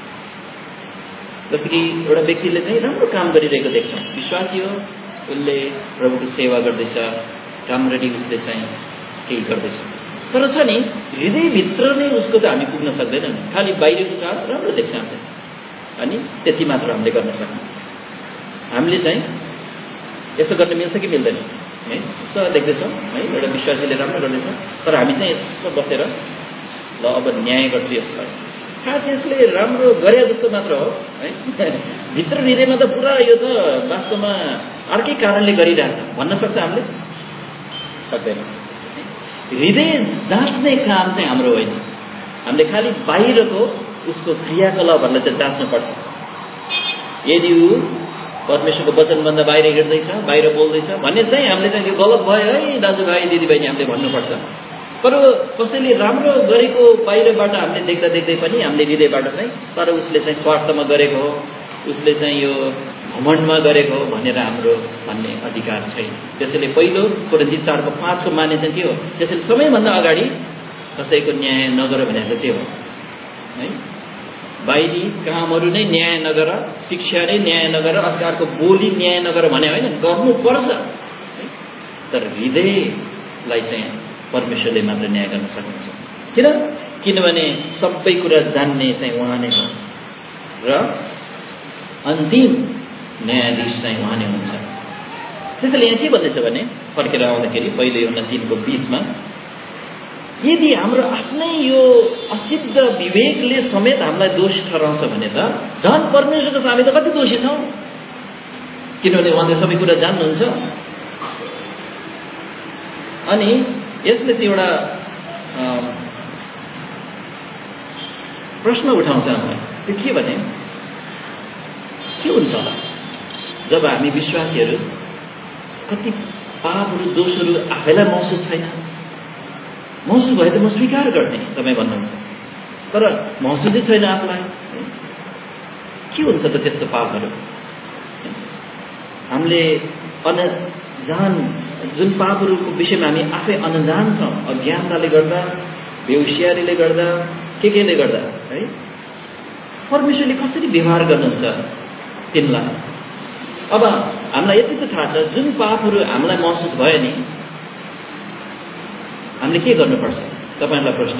जस्तो कि एउटा व्यक्तिले चाहिँ राम्रो काम गरिरहेको देख्छौँ, विश्वासी हो, उसले प्रभुको सेवा गर्दैछ, राम्ररी उसले चाहिँ केही गर्दैछ, तर छ नि हृदयभित्र नै उसको त हामी पुग्न सक्दैनौँ। खालि बाहिरको काम राम्रो देख्छ हामीले, अनि त्यति मात्र हामीले गर्न सक्छौँ। हामीले चाहिँ यसो गर्न मिल्छ कि मिल्दैन है, यसो देख्दैछौँ है, एउटा विश्वासीले राम्रो गर्दैछ, तर हामी चाहिँ यसो बसेर ल अब न्याय गर्छु यसलाई, खास यसले राम्रो गरे जस्तो मात्र हो है। भित्र हृदयमा त पुरा यो त वास्तवमा अर्कै कारणले गरिरहेछ भन्न सक्छ हामीले, सक्दैन। हृदय जाँच्ने काम चाहिँ हाम्रो होइन, हामीले खालि बाहिरको उसको क्रियाकलापहरूलाई चाहिँ जाँच्नुपर्छ। यदि ऊ परमेश्वरको वचनभन्दा बाहिर हिँड्दैछ, बाहिर बोल्दैछ भने चाहिँ हामीले चाहिँ त्यो गलत भयो है दाजुभाइ दिदीबहिनी हामीले भन्नुपर्छ। तर कसैले राम्रो गरेको बाहिरबाट हामीले देख्दा देख्दै पनि हामीले हृदयबाट चाहिँ तर उसले चाहिँ स्वार्थमा गरेको हो, उसले चाहिँ यो घमण्डमा गरेको हो भनेर हाम्रो भन्ने अधिकार छैन। त्यसैले पहिलो कोरिन्थी 4:5 माने चाहिँ के हो, त्यसैले सबैभन्दा अगाडि कसैको न्याय नगर भनेको त्यो हो है। बाहिरी कामहरू नै न्याय नगर, शिक्षा नै न्याय नगर, अर्काको बोली न्याय नगर भने होइन, गर्नुपर्छ। तर हृदयलाई चाहिँ परमेश्वरले मात्र न्याय गर्न सक्नुहुन्छ। किन? किनभने सबै कुरा जान्ने चाहिँ उहाँ नै हो र अन्तिम न्यायाधीश चाहिँ उहाँ नै हुन्छ। त्यसैले यहाँ के भन्दैछ भने फर्केर आउँदाखेरि पहिले यो 3:20 यदि हाम्रो आफ्नै यो असिद्ध विवेकले समेत हामीलाई दोषी ठहराउँछ भने त झन् परमेश्वरको सामु त कति दोषी छौँ, किनभने उहाँले सबै कुरा जान्नुहुन्छ। अनि यसले चाहिँ एउटा प्रश्न उठाउँछ हामीलाई, त्यो के भने के हुन्छ होला जब हामी विश्वासीहरू कति पापहरू दोषहरू आफैलाई महसुस छैन, महसुस भए त म स्वीकार गर्ने तपाईँ भन्नुहुन्छ, तर महसुसै छैन आफूलाई, के हुन्छ त त्यस्तो पापहरू? हामीले अनजान जुन पापहरूको विषयमा हामी आफै अनजान छौँ, अज्ञानताले गर्दा, बेहोसियारीले गर्दा, केले गर्दा है, परमेश्वरले कसरी व्यवहार गर्नुहुन्छ तिनलाई? अब हामीलाई यति त थाहा छ, जुन पापहरू हामीलाई महसुस भयो नि हामीले के गर्नुपर्छ? तपाईँहरूलाई प्रश्न,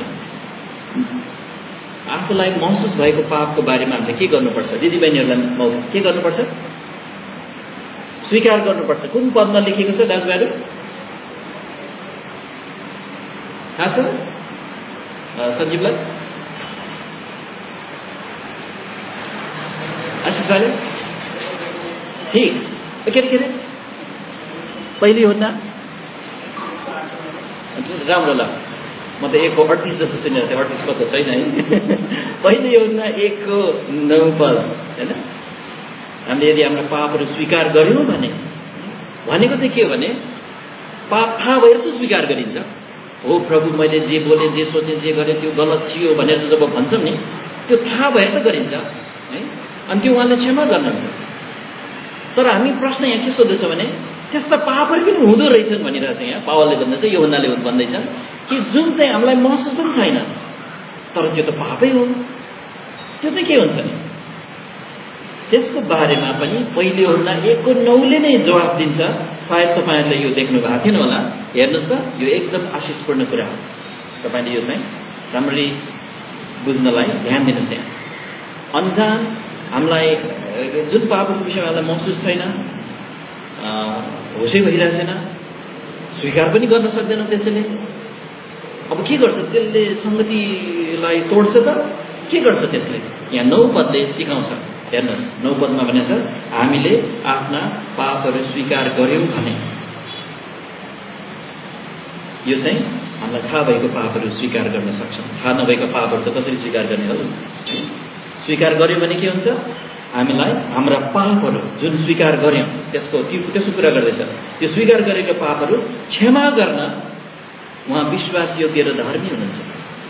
आफूलाई महसुस भएको पापको बारेमा हामीले के गर्नुपर्छ? दिदीबहिनीहरूलाई के गर्नुपर्छ? स्वीकार गर्नुपर्छ। कुन पदमा लेखेको छ दाजुभाइहरू? थाहा छ सञ्जीवलाई? आशिषले ठिक के अरे पहिले हो न राम्रो ल, म त 1:38 जस्तो सुनेको थिएँ, 38 पद त छैन है। पहिले यो 1:9 पद होइन, हामीले यदि हाम्रो पापहरू स्वीकार गर्यौँ भने भनेको चाहिँ के हो भने पाप थाहा भएर त स्वीकार गरिन्छ। हो प्रभु मैले जे बोलेँ, जे सोचेँ, जे गरेँ त्यो गलत थियो भनेर जब भन्छौँ नि, त्यो थाहा भएर त गरिन्छ है, अनि त्यो उहाँले क्षमा गर्नुहुन्छ। तर हामी प्रश्न यहाँ के सोध्दैछ भने त्यस्ता पापहरू पनि हुँदो रहेछन् भनिरहेछ यहाँ पावलले भन्दैछ, यूहन्नाले भन्दैछन् कि जुन चाहिँ हामीलाई महसुस पनि छैन, तर त्यो त पापै हो। त्यो चाहिँ के हुन्छ नि? त्यसको बारेमा पनि पहिले भन्दा 1:9 नै जवाफ दिन्छ। सायद तपाईहरुले यो देख्नु भएको थिएन होला। हेर्नुस् त, यो एकदम आशिषपूर्ण कुरा हो। तपाईले यो चाहिँ राम्ररी बुझ्नलाई ध्यान दिनुस्। यहाँ अन्जान हामीलाई जुन पापको विषयमा हामीलाई महसुस छैन, होसै भइरहेको छैन, स्वीकार पनि गर्न सक्दैन त्यसैले। अब के गर्छ? त्यसले संगतिलाई तोड्छ त के गर्छ त्यसले? यहाँ 9 पदले सिकाउँछ। हेर्नुहोस्, 9 पदमा भनेको छ हामीले आफ्ना पापहरू स्वीकार गर्यौं भने। यो चाहिँ हामीलाई थाहा भएको पापहरू स्वीकार गर्न सक्छौं। थाहा नभएको पापहरू त कसरी स्वीकार गर्ने हो? स्वीकार गर्यौं भने के हुन्छ? हामीलाई हाम्रा पापहरू जुन स्वीकार गर्यौं त्यसको कुरा गर्दैछ। त्यो स्वीकार गरेका पापहरू क्षमा गर्न उहाँ विश्वासयोग्य र धर्मी हुनुहुन्छ।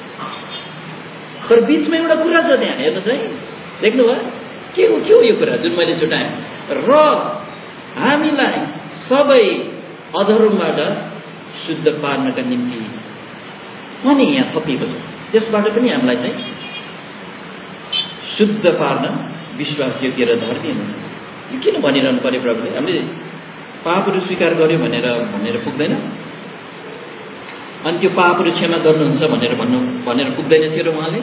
तर बीचमा एउटा कुरा छ त्यहाँ, हेर्नुहोस् है, देख्नुभयो के हो यो कुरा जुन मैले छुटाएँ? र हामीलाई सबै अधर्मबाट शुद्ध पार्नका निम्ति पनि यहाँ थपिएको छ। त्यसबाट पनि हामीलाई चाहिँ शुद्ध पार्न विश्वासयोग्य र धर्मी हुनुहुन्छ। यो किन भनिरहनु पर्यो प्रभुले? हामीले पापहरू स्वीकार गर्यो भनेर पुग्दैन, अनि त्यो पापहरू क्षमा गर्नुहुन्छ भनेर पुग्दैन थियो र उहाँले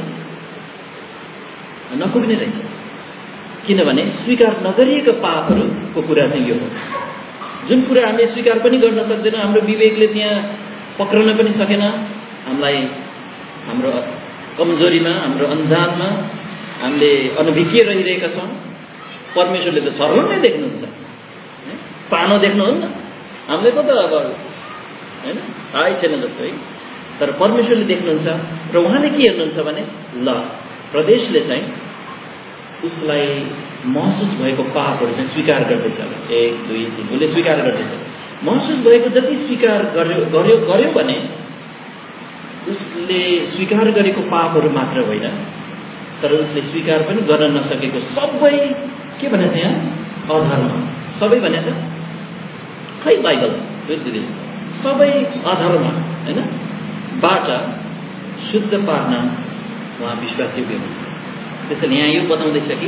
नपुग्ने रहेछ। किनभने स्वीकार नगरिएका पापहरूको कुरा चाहिँ यो हो। जुन कुरा हामीले स्वीकार पनि गर्न सक्दैन, हाम्रो विवेकले त्यहाँ पक्रन पनि सकेन, हामीलाई हाम्रो कमजोरीमा, हाम्रो अन्जानमा हामीले अनभिज्ञ रहिरहेका छौँ। परमेश्वरले त सर्वमै देख्नुहुन्छ, सानो देख्नुहुन्न, हामीले पो त अब हैन थाहै छैन जस्तो है। तर परमेश्वरले देख्नुहुन्छ र उहाँले के हेर्नुहुन्छ भने ल प्रदेशले चाहिँ उसलाई महसुस भएको पापहरू चाहिँ स्वीकार गर्दैछ। 1 2 3 उसले स्वीकार गर्दैछ। महसुस भएको जति स्वीकार गर्यो भने उसले स्वीकार गरेको पापहरू मात्र होइन, तर उसले स्वीकार पनि गर्न नसकेको सबै के भने त्यहाँ अधर्म सबै भने त खै बाइबल बुझ्दिनु सबै अधर्म हैन बाट शुद्ध पार्न उहाँ विश्वासयोग्य हुन्छ। त्यसैले यहाँ यो बताउँदैछ कि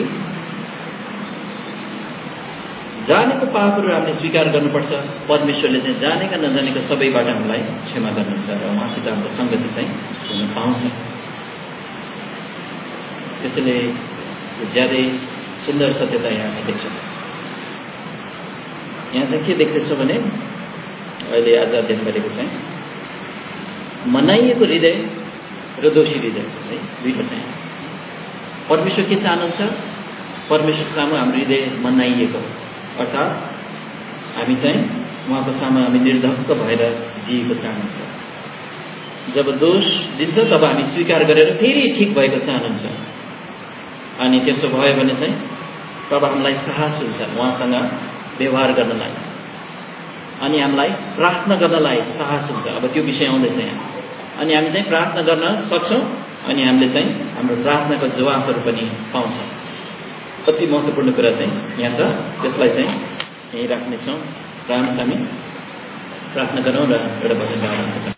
जानेको पापहरू हामीले स्वीकार गर्नुपर्छ। परमेश्वरले चाहिँ जानेका नजानेका सबैबाट हामीलाई क्षमा गर्नुहुन्छ र उहाँसित हाम्रो संगति चाहिँ हुन पाउँछ। त्यसैले ज्यादै सुन्दर सत्यता यहाँ देख्छ। यहाँ चाहिँ के देख्दैछ भने अहिले आज अध्ययन गरेको चाहिँ मनाइएको हृदय र दोषी हृदय है, दुईटा चाहिँ परमेश्वर के चाहनुहुन्छ? परमेश्वर सामु हाम्रो हृदय मनाइएको, अर्थात् हामी चाहिँ उहाँको सामु हामी निर्धक्क भएर जिएको चाहनुहुन्छ। जब दोष दिन्छ तब हामी स्वीकार गरेर फेरि ठिक भएको चाहनुहुन्छ। अनि त्यसो भयो भने चाहिँ तब हामीलाई साहस हुन्छ उहाँसँग व्यवहार गर्नलाई, अनि हामीलाई प्रार्थना गर्नलाई साहस हुन्छ। अब त्यो विषय आउँदैछ यहाँ। अनि हामी चाहिँ प्रार्थना गर्न सक्छौँ, अनि हामीले चाहिँ हाम्रो प्रार्थनाको जवाफहरू पनि पाउँछौँ। अति महत्त्वपूर्ण कुरा चाहिँ यहाँ छ। त्यसलाई चाहिँ यहीँ राख्नेछौँ र हामी प्रार्थना गरौँ र एउटा भजन गाउँ।